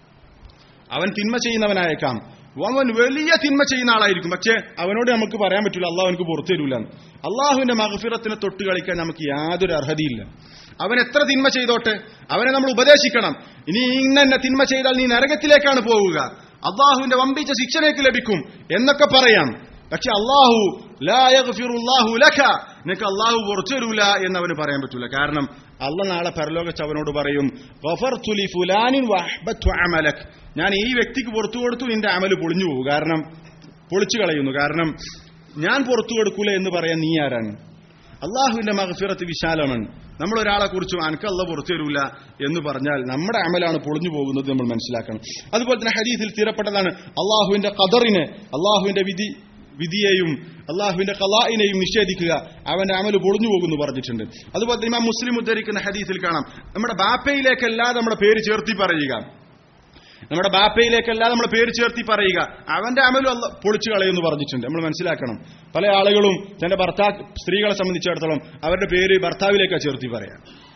അവൻ തിന്മ ചെയ്യുന്നവനായേക്കാം, അവൻ വലിയ തിന്മ ചെയ്യുന്ന ആളായിരിക്കും, പക്ഷേ അവനോട് നമുക്ക് പറയാൻ പറ്റില്ല അല്ലാഹു എനിക്ക് പുറത്തു തരൂല. അള്ളാഹുവിന്റെ മഗ്ഫിറത്തിനെ തൊട്ട് കളിക്കാൻ നമുക്ക് യാതൊരു അർഹതയില്ല. അവൻ എത്ര തിന്മ ചെയ്തോട്ടെ, അവനെ നമ്മൾ ഉപദേശിക്കണം. ഇനി ഇന്നെ തിന്മ ചെയ്താൽ നീ നരകത്തിലേക്കാണ് പോവുക, അള്ളാഹുവിന്റെ വമ്പിച്ച ശിക്ഷനേക്ക് ലഭിക്കും എന്നൊക്കെ പറയാം. പക്ഷെ അള്ളാഹു ലാ യഗ്ഫിറുല്ലാഹു ലക, നിനക്ക് അള്ളാഹു പുറത്തു തരൂല എന്ന് അവന് പറയാൻ പറ്റൂല. കാരണം അള്ളാഹ് നാളെ പരലോകത്ത് അവനോട് പറയും, ഗഫർതു ലി ഫുലാനിൻ വഅഹ്ബത്തു അമലക്, ഞാൻ ഈ വ്യക്തിക്ക് പുറത്തു കൊടുത്തു, നിന്റെ അമല് പൊളിഞ്ഞു പോകും, കാരണം പൊളിച്ചു കളയുന്നു, കാരണം ഞാൻ പുറത്തു കൊടുക്കൂല എന്ന് പറയാൻ നീ ആരാണ്? അള്ളാഹുവിന്റെ മഗ്ഫിറത്ത് വിശാലമാണ്. നമ്മൾ ഒരാളെ കുറിച്ച് അനക്ക് അള്ളാഹ് പുറത്തു തരൂല എന്ന് പറഞ്ഞാൽ നമ്മുടെ അമലാണ് പൊളിഞ്ഞു പോകുന്നത് നമ്മൾ മനസ്സിലാക്കണം. അതുപോലെ തന്നെ ഹദീസിൽ സ്ഥിരപ്പെട്ടതാണ്, അള്ളാഹുവിന്റെ ഖദറിനെ, അള്ളാഹുവിന്റെ വിധി വിധിയെയും അള്ളാഹുവിന്റെ ഖലാഇനെയും നിഷേധിക്കുക, അവന്റെ അമല് പൊളിഞ്ഞു പോകുന്നു പറഞ്ഞിട്ടുണ്ട്. അതുപോലെ തന്നെ ഇമാം മുസ്ലിം ഉദ്ധരിക്കുന്ന ഹദീസിൽ കാണാം, നമ്മുടെ ബാപ്പയിലേക്കല്ലാതെ നമ്മുടെ പേര് ചേർത്തി പറയുക, നമ്മുടെ ബാപ്പയിലേക്കല്ലാതെ നമ്മുടെ പേര് ചേർത്തി പറയുക, അവന്റെ അമലും അള്ളാഹ് പൊളിച്ചു കളയുമെന്ന് പറഞ്ഞിട്ടുണ്ട്. നമ്മൾ മനസ്സിലാക്കണം, പല ആളുകളും തന്റെ ഭർത്താ സ്ത്രീകളെ സംബന്ധിച്ചിടത്തോളം അവരുടെ പേര് ഭർത്താവിലേക്കാണ് ചേർത്തി പറയാം.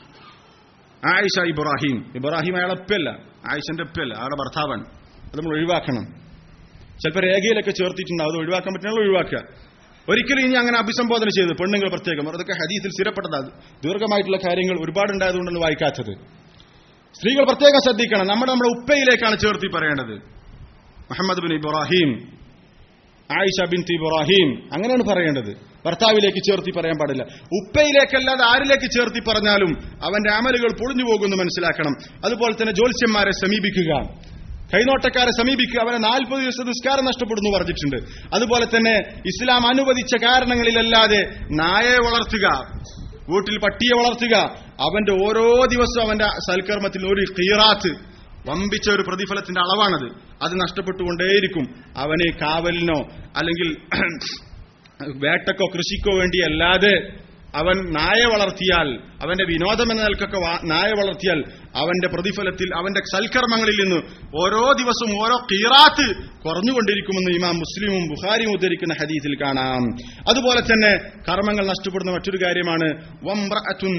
ആയിഷ ഇബ്രാഹിം, ഇബ്രാഹിം അയാളെ ഉപ്പയല്ല, ആയിഷന്റെ ഉപ്പയല്ല, അയാളുടെ ഭർത്താവാണ്. അത് നമ്മൾ ഒഴിവാക്കണം. ചിലപ്പോൾ രേഖയിലൊക്കെ ചേർത്തിട്ടുണ്ടാവും, അത് ഒഴിവാക്കാൻ പറ്റുന്ന ഒഴിവാക്കുക. ഒരിക്കലും ഇനി അങ്ങനെ അഭിസംബോധന ചെയ്ത് പെണ്ണുങ്ങൾ പ്രത്യേകം, അതൊക്കെ ഹദീസിൽ സ്ഥിരപ്പെട്ടതാണ്. ദീർഘമായിട്ടുള്ള കാര്യങ്ങൾ ഒരുപാടുണ്ടായതുകൊണ്ടാണ് വായിക്കാത്തത്. സ്ത്രീകൾ പ്രത്യേകം ശ്രദ്ധിക്കണം, നമ്മുടെ നമ്മുടെ ഉപ്പയിലേക്കാണ് ചേർത്തി പറയേണ്ടത്. മുഹമ്മദ് ബിൻ ഇബ്രാഹിം, ആയിഷ ബിൻത് ഇബ്രാഹിം, അങ്ങനെയാണ് പറയേണ്ടത്. ഭർത്താവിലേക്ക് ചേർത്തി പറയാൻ പാടില്ല. ഉപ്പയിലേക്കല്ലാതെ ആരിലേക്ക് ചേർത്തി പറഞ്ഞാലും അവന്റെ അമലുകൾ പൊളിഞ്ഞു പോകുമെന്ന് മനസ്സിലാക്കണം. അതുപോലെ തന്നെ ജ്യോത്സ്യന്മാരെ സമീപിക്കുക, കൈനോട്ടക്കാരെ സമീപിക്കുക, അവനെ നാൽപ്പത് ദിവസം നിസ്കാരം നഷ്ടപ്പെടുന്നു പറഞ്ഞിട്ടുണ്ട്. അതുപോലെ തന്നെ ഇസ്ലാം അനുവദിച്ച കാരണങ്ങളിലല്ലാതെ നായയെ വളർത്തുക, വീട്ടിൽ പട്ടിയെ വളർത്തുക, അവന്റെ ഓരോ ദിവസവും അവന്റെ സൽക്കർമ്മത്തിൽ ഒരു ഖീറാത്ത്, വമ്പിച്ച ഒരു പ്രതിഫലത്തിന്റെ അളവാണത്. അത് നഷ്ടപ്പെട്ടുകൊണ്ടേയിരിക്കും. അവന് കാവലിനോ അല്ലെങ്കിൽ വേട്ടക്കോ കൃഷിക്കോ വേണ്ടിയല്ലാതെ അവൻ നായ വളർത്തിയാൽ, അവന്റെ വിനോദം എന്ന നിലക്കൊക്കെ നായ വളർത്തിയാൽ അവന്റെ പ്രതിഫലത്തിൽ, അവന്റെ സൽക്കർമ്മങ്ങളിൽ നിന്ന് ഓരോ ദിവസവും ഓരോ ഖീറാത്ത് കുറഞ്ഞുകൊണ്ടിരിക്കുമെന്ന് ഇമാം മുസ്ലിമും ബുഖാരിയും ഉദ്ധരിക്കുന്ന ഹദീസിൽ കാണാം. അതുപോലെ തന്നെ കർമ്മങ്ങൾ നഷ്ടപ്പെടുന്ന മറ്റൊരു കാര്യമാണ് വംറഅത്തുൻ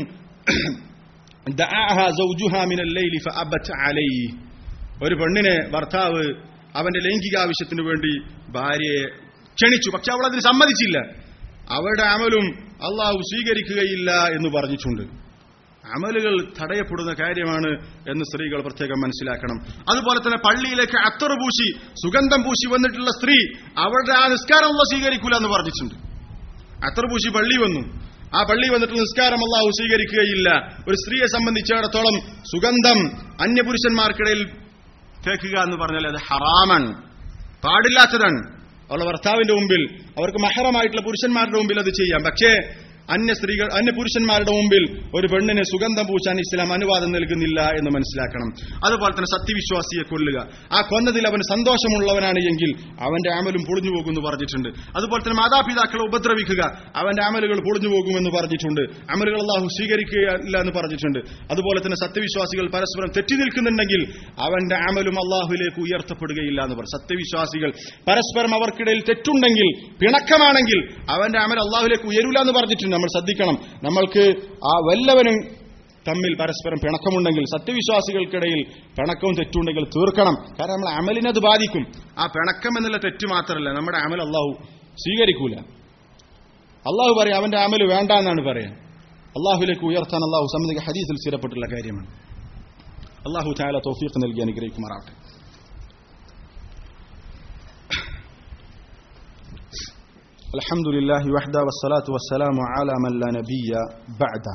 ദഅഅഹാ സൗജുഹാ മിനൽ ലൈലി ഫഅബത് അലൈഹി. ഒരു പെണ്ണിനെ ഭർത്താവ് അവന്റെ ലൈംഗിക ആവശ്യത്തിനു വേണ്ടി ഭാര്യയെ ക്ഷണിച്ചു, പക്ഷെ അവൾ അതിന് സമ്മതിച്ചില്ല. അവരുടെ അമലും അള്ളാഹു സ്വീകരിക്കുകയില്ല എന്ന് പറഞ്ഞിട്ടുണ്ട്. അമലുകൾ തടയപ്പെടുന്ന കാര്യമാണ് എന്ന് സ്ത്രീകൾ പ്രത്യേകം മനസ്സിലാക്കണം. അതുപോലെ തന്നെ പള്ളിയിലേക്ക് അത്തർ പൂശി സുഗന്ധം പൂശി വന്നിട്ടുള്ള സ്ത്രീ, അവരുടെ ആ നിസ്കാരം അള്ളാഹു സ്വീകരിക്കൂല എന്ന് പറഞ്ഞിട്ടുണ്ട്. അത്തർ പൂശി പള്ളി വന്നു, ആ പള്ളി വന്നിട്ടുള്ള നിസ്കാരം അള്ളാഹു സ്വീകരിക്കുകയില്ല. ഒരു സ്ത്രീയെ സംബന്ധിച്ചിടത്തോളം സുഗന്ധം അന്യപുരുഷന്മാർക്കിടയിൽ തേക്കുക എന്ന് പറഞ്ഞാൽ അത് ഹറാമാണ്, പാടില്ലാത്തതാണ്. അവളുടെ ഭർത്താവിന്റെ മുമ്പിൽ, അവർക്ക് മഹറമായിട്ടുള്ള പുരുഷന്മാരുടെ മുമ്പിൽ അത് ചെയ്യാം. പക്ഷേ അന്യ സ്ത്രീകൾ അന്യ പുരുഷന്മാരുടെ മുമ്പിൽ ഒരു പെണ്ണിന് സുഗന്ധം പൂശാൻ ഇസ്ലാം അനുവാദം നൽകുന്നില്ല എന്ന് മനസ്സിലാക്കണം. അതുപോലെ തന്നെ സത്യവിശ്വാസിയെ കൊല്ലുക, ആ കൊന്നതിൽ അവന് സന്തോഷമുള്ളവനാണ് എങ്കിൽ അവന്റെ അമലും പൊളിഞ്ഞു പോകുമെന്ന് പറഞ്ഞിട്ടുണ്ട്. അതുപോലെ തന്നെ മാതാപിതാക്കളെ ഉപദ്രവിക്കുക, അവന്റെ അമലുകൾ പൊളിഞ്ഞു പോകുമെന്ന് പറഞ്ഞിട്ടുണ്ട്. അമലുകൾ അല്ലാഹു സ്വീകരിക്കുകയില്ല എന്ന് പറഞ്ഞിട്ടുണ്ട്. അതുപോലെ തന്നെ സത്യവിശ്വാസികൾ പരസ്പരം തെറ്റി നിൽക്കുന്നുണ്ടെങ്കിൽ അവന്റെ അമലും അല്ലാഹുവിലേക്ക് ഉയർത്തപ്പെടുകയില്ല എന്ന് പറഞ്ഞു. സത്യവിശ്വാസികൾ പരസ്പരം അവർക്കിടയിൽ തെറ്റുണ്ടെങ്കിൽ, പിണക്കമാണെങ്കിൽ അവന്റെ അമൽ അല്ലാഹുവിലേക്ക് ഉയരൂല എന്ന് പറഞ്ഞിട്ടുണ്ട്. നമ്മൾ ശ്രദ്ധിക്കണം. നമ്മൾക്ക് ആ വല്ലവനും തമ്മിൽ പരസ്പരം പിണക്കമുണ്ടെങ്കിൽ, സത്യവിശ്വാസികൾക്കിടയിൽ പിണക്കവും തെറ്റുണ്ടെങ്കിൽ തീർക്കണം. കാരണം നമ്മൾ അമലിനത് ബാധിക്കും. ആ പിണക്കം എന്നുള്ള തെറ്റ് മാത്രമല്ല, നമ്മുടെ അമൽ അള്ളാഹു സ്വീകരിക്കൂല. അള്ളാഹു പറയാം അവന്റെ അമൽ വേണ്ട എന്നാണ് പറയാം. അള്ളാഹുലേക്ക് ഉയർത്താൻ അള്ളാഹു സമ്മതിക ഹദീസിൽ സ്ഥിരപ്പെട്ടുള്ള കാര്യമാണ്. അള്ളാഹു തആല തൗഫീഖ് നൽകി അനുഗ്രഹിക്കുമാറാവട്ടെ. അൽഹംദുലില്ലാഹി വഹ്ദ വസ്സലാത്തു വസ്സലാമു അലാ മൻ ലാ നബിയ്യ ബഅദ.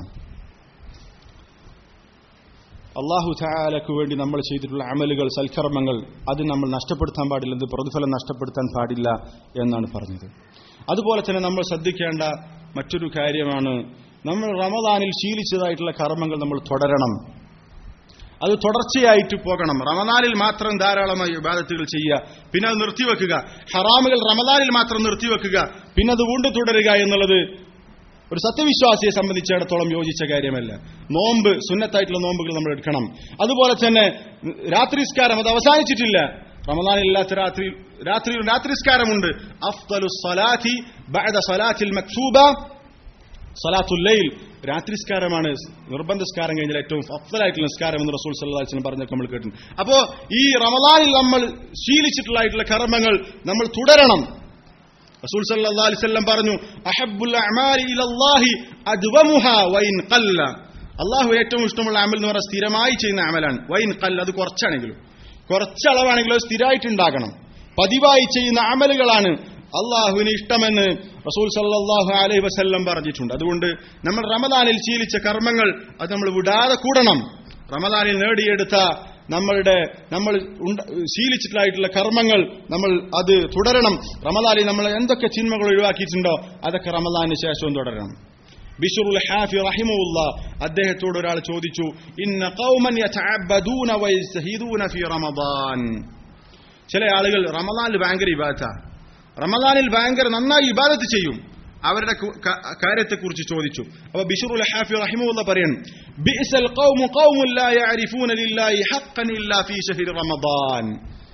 അല്ലാഹു തആലയ്ക്ക് വേണ്ടി നമ്മൾ ചെയ്തിട്ടുള്ള അമലുകൾ, സൽക്കർമ്മങ്ങൾ, അത് നമ്മൾ നഷ്ടപ്പെടുത്താൻ പാടില്ല, അത് പ്രതിഫലം നഷ്ടപ്പെടുത്താൻ പാടില്ല എന്നാണ് പറഞ്ഞത്. അതുപോലെ തന്നെ നമ്മൾ ശ്രദ്ധിക്കേണ്ട മറ്റൊരു കാര്യമാണ്, നമ്മൾ റമദാനിൽ ശീലിച്ചതായിട്ടുള്ള കർമ്മങ്ങൾ നമ്മൾ തുടരണം. അത് തുടർച്ചയായിട്ട് പോകണം. റമദാനിൽ മാത്രം ധാരാളമായി ഇബാദത്തുകൾ ചെയ്യുക, പിന്നെ അത് നിർത്തിവെക്കുക. ഹറാമുകൾ റമദാനിൽ മാത്രം നിർത്തിവെക്കുക, പിന്നെ അത് വീണ്ടും തുടരുക എന്നുള്ളത് ഒരു സത്യവിശ്വാസിയെ സംബന്ധിച്ചിടത്തോളം യോജിച്ച കാര്യമല്ല. നോമ്പ്, സുന്നത്തായിട്ടുള്ള നോമ്പുകൾ നമ്മൾ എടുക്കണം. അതുപോലെ തന്നെ രാത്രിസ്കാരം അത് അവസാനിച്ചിട്ടില്ല. റമദാനില്ലാത്ത രാത്രി രാത്രി രാത്രിസ്കാരമുണ്ട്. അഫ്ദലു സ്വലാത്തി ബഅദ സ്വലാത്തിൽ മക്തൂബ സ്വലാത്തുൽ ലൈൽ. രാത്രിസ്കാരമാണ് നിർബന്ധസ്കാരം കഴിഞ്ഞാൽ ഏറ്റവും അഫ്ദലായിട്ടുള്ള നിസ്കാരം എന്ന് റസൂൽ സല്ലല്ലാഹു അലൈഹി വസല്ലം പറഞ്ഞൊക്കെ നമ്മൾ കേട്ടിട്ടുണ്ട്. അപ്പോ ഈ റമദാനിൽ നമ്മൾ ശീലിച്ചിട്ടുള്ളതായിട്ടുള്ള കർമ്മങ്ങൾ നമ്മൾ തുടരണം. റസൂൽ സല്ലല്ലാഹു അലൈഹി വസല്ലം പറഞ്ഞു, അഹബ്ബുൽ അഅമാലി ഇലല്ലാഹി അദ്വമുഹാ വഇൻ ഖല്ല. അല്ലാഹു ഏറ്റവും ഇഷ്ടമുള്ള അമൽ എന്ന് പറഞ്ഞാൽ സ്ഥിരമായി ചെയ്യുന്ന അമലാണ്. വൈൻ ഖല്ല, അത് കുറച്ചാണെങ്കിലും, കുറച്ചളവാണെങ്കിലും അത് സ്ഥിരമായിട്ടുണ്ടാകണം. പതിവായി ചെയ്യുന്ന അമലുകളാണ് അള്ളാഹുവിന് ഇഷ്ടമെന്ന് റസൂൽ സല്ലല്ലാഹു അലൈഹി വസല്ലം പറഞ്ഞിട്ടുണ്ട്. അതുകൊണ്ട് നമ്മൾ റമദാനിൽ ശീലിച്ച കർമ്മങ്ങൾ അത് നമ്മൾ വിടാതെ കൂടണം. റമദാനിൽ നേടിയെടുത്ത നമ്മളുടെ നമ്മൾ ശീലിച്ചിട്ടുള്ളതായിട്ടുള്ള കർമ്മങ്ങൾ നമ്മൾ അത് തുടരണം. റമദാനിൽ നമ്മൾ എന്തൊക്കെ ചിന്മകൾ ഒഴിവാക്കിയിട്ടുണ്ടോ അതൊക്കെ റമദാനിന് ശേഷവും തുടരണം. ബിശ്റുൽ ഹാഫി റഹിമഹുല്ലാഹ്, അദ്ദേഹത്തോട് ഒരാൾ ചോദിച്ചു, ഇന്ന ഖൗമൻ യതഅബ്ബദൂന വയസ്തഹീദൂന ഫീ റമദാൻ. ചില ആളുകൾ റമദാനിൽ ഭയങ്കര ഇബാദത്താണ്, റമദാനിൽ ഭയങ്കര നന്നായി ഇബാദത്ത് ചെയ്യും. അവരുടെ കാര്യത്തെക്കുറിച്ച് ചോദിച്ചു. അപ്പോൾ ബിശ്റുൽ ഹാഫി റഹിമഹുല്ലാഹ് പറയാണ്, ബിഅസൽ ഖൗമു ഖൗമുൻ ലാ യഅരിഫൂന ലില്ലാഹി ഹഖ്ഖൻ ഇല്ലാ ഫീ ശഹ്രി റമദാൻ.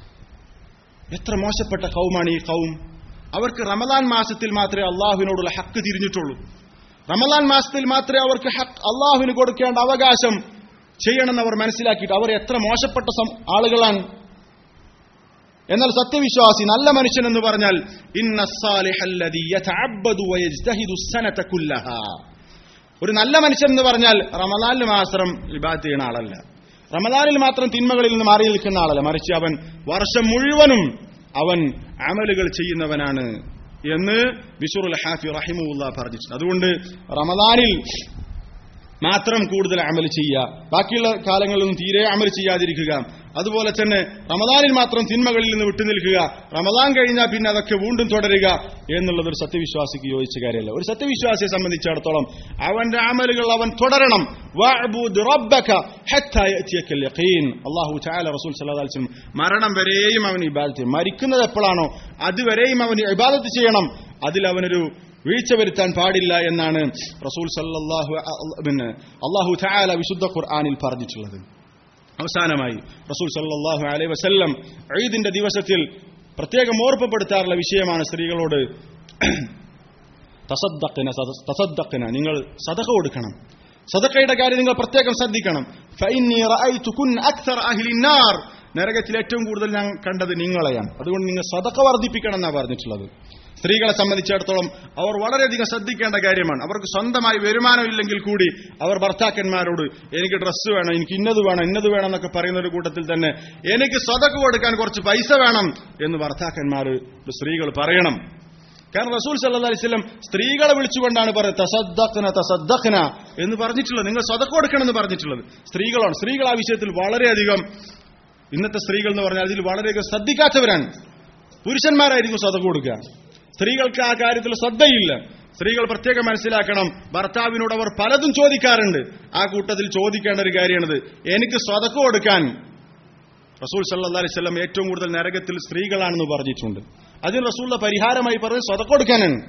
എത്ര മോശപ്പെട്ട ഖൗമാണ് ഈ ഖൗം. അവർക്ക് റമദാൻ മാസത്തിൽ മാത്രമേ അള്ളാഹുവിനോടുള്ള ഹക്ക് തിരിഞ്ഞിട്ടുള്ളൂ. റമദാൻ മാസത്തിൽ മാത്രമേ അവർക്ക് ഹക്ക്, അള്ളാഹുവിന് കൊടുക്കേണ്ട അവകാശം ചെയ്യണമെന്ന് അവർ മനസ്സിലാക്കിയിട്ട് അവർ എത്ര മോശപ്പെട്ട ആളുകളാണ്. എന്നാൽ സത്യവിശ്വാസി, നല്ല മനുഷ്യൻ എന്ന് പറഞ്ഞാൽ ഇന്ന സാലിഹല്ലദീ യതഅബ്ബദു വയജ്തഹിദു സനത കുല്ലഹാ. ഒരു നല്ല മനുഷ്യൻ എന്ന് പറഞ്ഞാൽ റമദാനിൽ മാത്രം ഇബാദത്ത് ചെയ്യുന്ന ആളല്ല, റമദാനിൽ മാത്രം തിന്മകളിൽ നിന്ന് മാറി നിൽക്കുന്ന ആളല്ല, മറിച്ച് അവൻ വർഷം മുഴുവനും അവൻ അമലുകൾ ചെയ്യുന്നവനാണ് എന്ന് ബിശ്റുൽ ഹാഫി റഹിമഹുല്ലാഹ് പറഞ്ഞിട്ടുണ്ട്. അതുകൊണ്ട് റമദാനിൽ മാത്രം കൂടുതൽ അമൽ ചെയ്യുക, ബാക്കിയുള്ള കാലങ്ങളിലൊന്നും തീരെ അമൽ ചെയ്യാതിരിക്കുക. അതുപോലെ തന്നെ റമദാനിൽ മാത്രം തിന്മകളിൽ നിന്ന് വിട്ടുനിൽക്കുക, റമദാൻ കഴിഞ്ഞാൽ പിന്നെ അതൊക്കെ വീണ്ടും തുടരുക എന്നുള്ളത് ഒരു സത്യവിശ്വാസിക്ക് യോജിച്ച കാര്യമല്ല. ഒരു സത്യവിശ്വാസിയെ സംബന്ധിച്ചിടത്തോളം അവന്റെ അമലുകൾ അവൻ തുടരണം. വഅ്ബുദ് റബ്ബക ഹത്താ യഅതിയകൽ യഖീൻ. അല്ലാഹു തആല റസൂൽ സല്ലല്ലാഹു അലൈഹി വസല്ലം മരണം വരെയും അവൻ ഇബാദത്ത് ചെയ്യണം. മരിക്കുന്നത് എപ്പോഴാണോ അതുവരെയും അവൻ ഇബാദത്ത് ചെയ്യണം. അതിൽ അവനൊരു വീഴ്ച വരുത്താൻ പാടില്ല എന്നാണ് റസൂൽ സല്ലല്ലാഹു പിന്നെ അല്ലാഹു തആല വിശുദ്ധ ഖുർആനിൽ പറഞ്ഞിട്ടുള്ളത്. അവസാനമായി റസൂൽ സല്ലല്ലാഹു അലൈഹി വസല്ലം ഈദിന്റെ ദിവസത്തിൽ പ്രത്യേകം ഓർമ്മപ്പെടുത്താറുള്ള വിഷയമാണ് സ്ത്രീകളോട് തസദ്ദഖ്ന തസദ്ദഖ്ന നിങ്ങൾ സദഖ കൊടുക്കണം. സദഖയുടെ കാര്യം നിങ്ങൾ പ്രത്യേകം ശ്രദ്ധിക്കണം. ഫഇന്നി റഅയ്തുകുൻ അക്സറ അഹ്ലിൻ നാർ, നരകത്തിൽ ഏറ്റവും കൂടുതൽ ഞാൻ കണ്ടത് നിങ്ങളെയാണ്. അതുകൊണ്ട് നിങ്ങൾ സദഖ വർദ്ധിപ്പിക്കണം എന്നാണ് പറഞ്ഞിട്ടുള്ളത്. സ്ത്രീകളെ സംബന്ധിച്ചിടത്തോളം അവർ വളരെയധികം ശ്രദ്ധിക്കേണ്ട കാര്യമാണ്. അവർക്ക് സ്വന്തമായി വരുമാനമില്ലെങ്കിൽ കൂടി അവർ ഭർത്താക്കന്മാരോട് എനിക്ക് ഡ്രസ്സ് വേണം, എനിക്ക് ഇന്നത് വേണം, ഇന്നത് വേണം എന്നൊക്കെ പറയുന്ന ഒരു കൂട്ടത്തിൽ തന്നെ എനിക്ക് സദഖ കൊടുക്കാൻ കുറച്ച് പൈസ വേണം എന്ന് ഭർത്താക്കന്മാർ സ്ത്രീകൾ പറയണം. കാരണം റസൂൽ സല്ലല്ലാഹു അലൈഹി വസല്ലം സ്ത്രീകളെ വിളിച്ചുകൊണ്ടാണ് പറയുന്നത് തസദ്ദഖ്ന തസദ്ദഖ്ന എന്ന് പറഞ്ഞിട്ടുള്ളത്. നിങ്ങൾ സദഖ കൊടുക്കണം എന്ന് പറഞ്ഞിട്ടുള്ളത് സ്ത്രീകളാണ്. സ്ത്രീകൾ ആ വിഷയത്തിൽ വളരെയധികം, ഇന്നത്തെ സ്ത്രീകൾ എന്ന് പറഞ്ഞാൽ അതിൽ വളരെയധികം ശ്രദ്ധിക്കാത്തവരാണ്. പുരുഷന്മാരായിരിക്കും സദഖ കൊടുക്കുക. സ്ത്രീകൾക്ക് ആ കാര്യത്തിൽ ശ്രദ്ധയില്ല. സ്ത്രീകൾ പ്രത്യേകം മനസ്സിലാക്കണം, ഭർത്താവിനോട് അവർ പലതും ചോദിക്കാറുണ്ട്. ആ കൂട്ടത്തിൽ ചോദിക്കേണ്ട ഒരു കാര്യമാണിത്. എനിക്ക് സദഖ കൊടുക്കാൻ റസൂൽ സല്ലല്ലാഹു അലൈഹി വസല്ലം ഏറ്റവും കൂടുതൽ നരകത്തിൽ സ്ത്രീകളാണെന്ന് പറഞ്ഞിട്ടുണ്ട്. അതിന് റസൂലിന്റെ പരിഹാരമായി പറഞ്ഞ് സദഖ കൊടുക്കാനാണ്.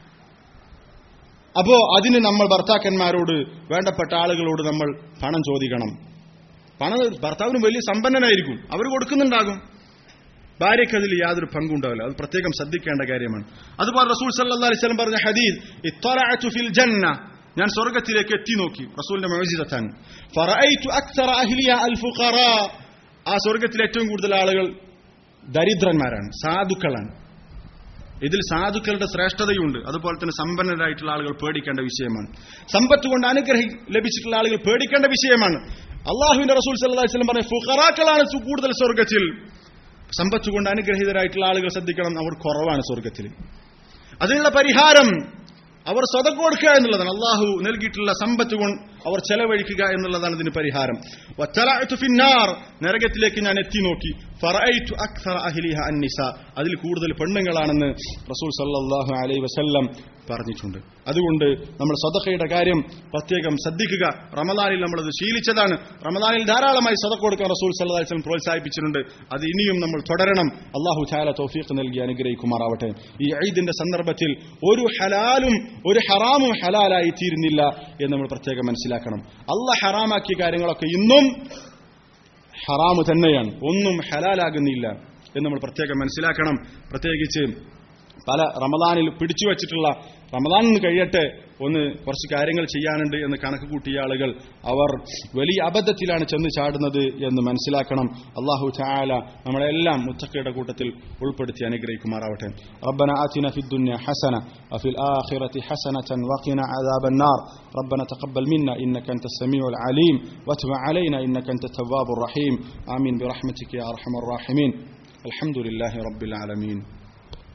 അപ്പോ അതിന് നമ്മൾ ഭർത്താക്കന്മാരോട്, വേണ്ടപ്പെട്ട ആളുകളോട് നമ്മൾ പണം ചോദിക്കണം. പണം ഭർത്താവിന് വലിയ സമ്പന്നനായിരിക്കും, അവർ കൊടുക്കുന്നുണ്ടാകും, ഭാര്യയ്ക്ക് അതിൽ യാതൊരു പങ്കുണ്ടാവില്ല. അത് പ്രത്യേകം ശ്രദ്ധിക്കേണ്ട കാര്യമാണ്. അതുപോലെ റസൂൽ സല്ലല്ലാഹു അലൈഹി വസല്ലം പറഞ്ഞ ഹദീസ് ഇത്തലഅതു ഫിൽ ജന്ന, ഞാൻ സ്വർഗ്ഗത്തിലേക്ക് എത്തി നോക്കി. റസൂലിന്റെ മുഅ്ജിസത്താണ്. ഫറഅയ്തു അക്സറ അഹ്ലിയ അൽ ഫുഖറാ, ആ സ്വർഗ്ഗത്തിലെ ഏറ്റവും കൂടുതൽ ആളുകൾ ദരിദ്രന്മാരാണ്, സാധുക്കളാണ്. ഇതിൽ സാധുക്കളുടെ ശ്രേഷ്ഠതയുണ്ട്. അതുപോലെ തന്നെ സമ്പന്നരായിട്ടുള്ള ആളുകൾ പേടിക്കേണ്ട വിഷയമാണ്. സമ്പത്ത് കൊണ്ട് അനുഗ്രഹം ലഭിച്ചിട്ടുള്ള ആളുകൾ പേടിക്കേണ്ട വിഷയമാണ്. അള്ളാഹുവിന്റെ റസൂൽ സല്ലല്ലാഹു അലൈഹി വസല്ലം പറഞ്ഞ ഫുഖറാക്കളാണ് കൂടുതൽ സ്വർഗ്ഗത്തിൽ. സമ്പത്ത് കൊണ്ട് അനുഗ്രഹീതരായിട്ടുള്ള ആളുകൾ ശ്രദ്ധിക്കണം, അവർ കുറവാണ് സ്വർഗ്ഗത്തിൽ. അതിനുള്ള പരിഹാരം അവർ സദഖ കൊടുക്കുക എന്നുള്ളതാണ്. അള്ളാഹു നൽകിയിട്ടുള്ള സമ്പത്ത് കൊണ്ട് അവർ ചെലവഴിക്കുക എന്നുള്ളതാണ് ഇതിന് പരിഹാരം. വതലഅതു ഫിന്നാർ, നരകത്തിലേക്ക് ഞാൻ എത്തി നോക്കി. ഫറഅയ്തു അക്സറ അഹ്ലിഹ അന്നിസ, അതിൽ കൂടുതൽ പെണ്ണുങ്ങളാണെന്ന് റസൂൽ സല്ലല്ലാഹു അലൈഹി വസല്ലം പറഞ്ഞിട്ടുണ്ട്. അതുകൊണ്ട് നമ്മൾ സദഖയുടെ കാര്യം പ്രത്യേകം ശ്രദ്ധിക്കുക. റമദാനിൽ നമ്മളത് ശീലിച്ചതാണ്. റമദാനിൽ ധാരാളമായി സദഖ കൊടുക്കാൻ റസൂൽ സല്ലല്ലാഹു അലൈഹി വസല്ലം പ്രോത്സാഹിപ്പിച്ചിട്ടുണ്ട്. അത് ഇനിയും നമ്മൾ തുടരണം. അല്ലാഹു തആല തൗഫീഖ് നൽകി അനുഗ്രഹിക്കുമാറാവട്ടെ. ഈ ഈദിന്റെ സന്ദർഭത്തിൽ ഒരു ഹലാലും ഒരു ഹറാമും ഹലാലായി തീരുന്നില്ല എന്ന് നമ്മൾ പ്രത്യേകം മനസ്സിലാക്കണം. അല്ലാഹ് ഹറാമാക്കിയ കാര്യങ്ങളൊക്കെ ഇന്നും ഹറാമ് തന്നെയാണ്, ഒന്നും ഹലാലാകുന്നില്ല എന്ന് നമ്മൾ പ്രത്യേകം മനസ്സിലാക്കണം. പ്രത്യേകിച്ച് പല റമദാനിൽ പിടിച്ചു വച്ചിട്ടുള്ള, റമദാനിന് കഴിയട്ടെ ഒന്ന് കുറച്ച് കാര്യങ്ങൾ ചെയ്യാനുണ്ട് എന്ന് കണക്ക് കൂട്ടിയ ആളുകൾ അവർ വലിയ അബദ്ധത്തിലാണ് ചെന്ന് ചാടുന്നത് എന്ന് മനസ്സിലാക്കണം. അല്ലാഹു തആല നമ്മളെല്ലാം മുത്തഖീയുടെ കൂട്ടത്തിൽ ഉൾപ്പെടുത്തി അനുഗ്രഹിക്കുമാറാവട്ടെ. റബ്ബന ആതിന ഫിദ് ദുനിയ ഹസന വഫിൽ ആഖിറതി ഹസനതൻ വഖിന അദാബന്നാർ. റബ്ബന തഖബ്ബൽ മിന്ന ഇന്നക അൻതസ് സമീഉൽ അലീം വതുബ് അലൈന ഇന്നക അൻതത് തവ്വാബുർ റഹീം. ആമീൻ ബിറഹ്മതിക യാ അർഹമർ റഹീമീൻ. അൽഹംദുലില്ലാഹി റബ്ബിൽ ആലമീൻ.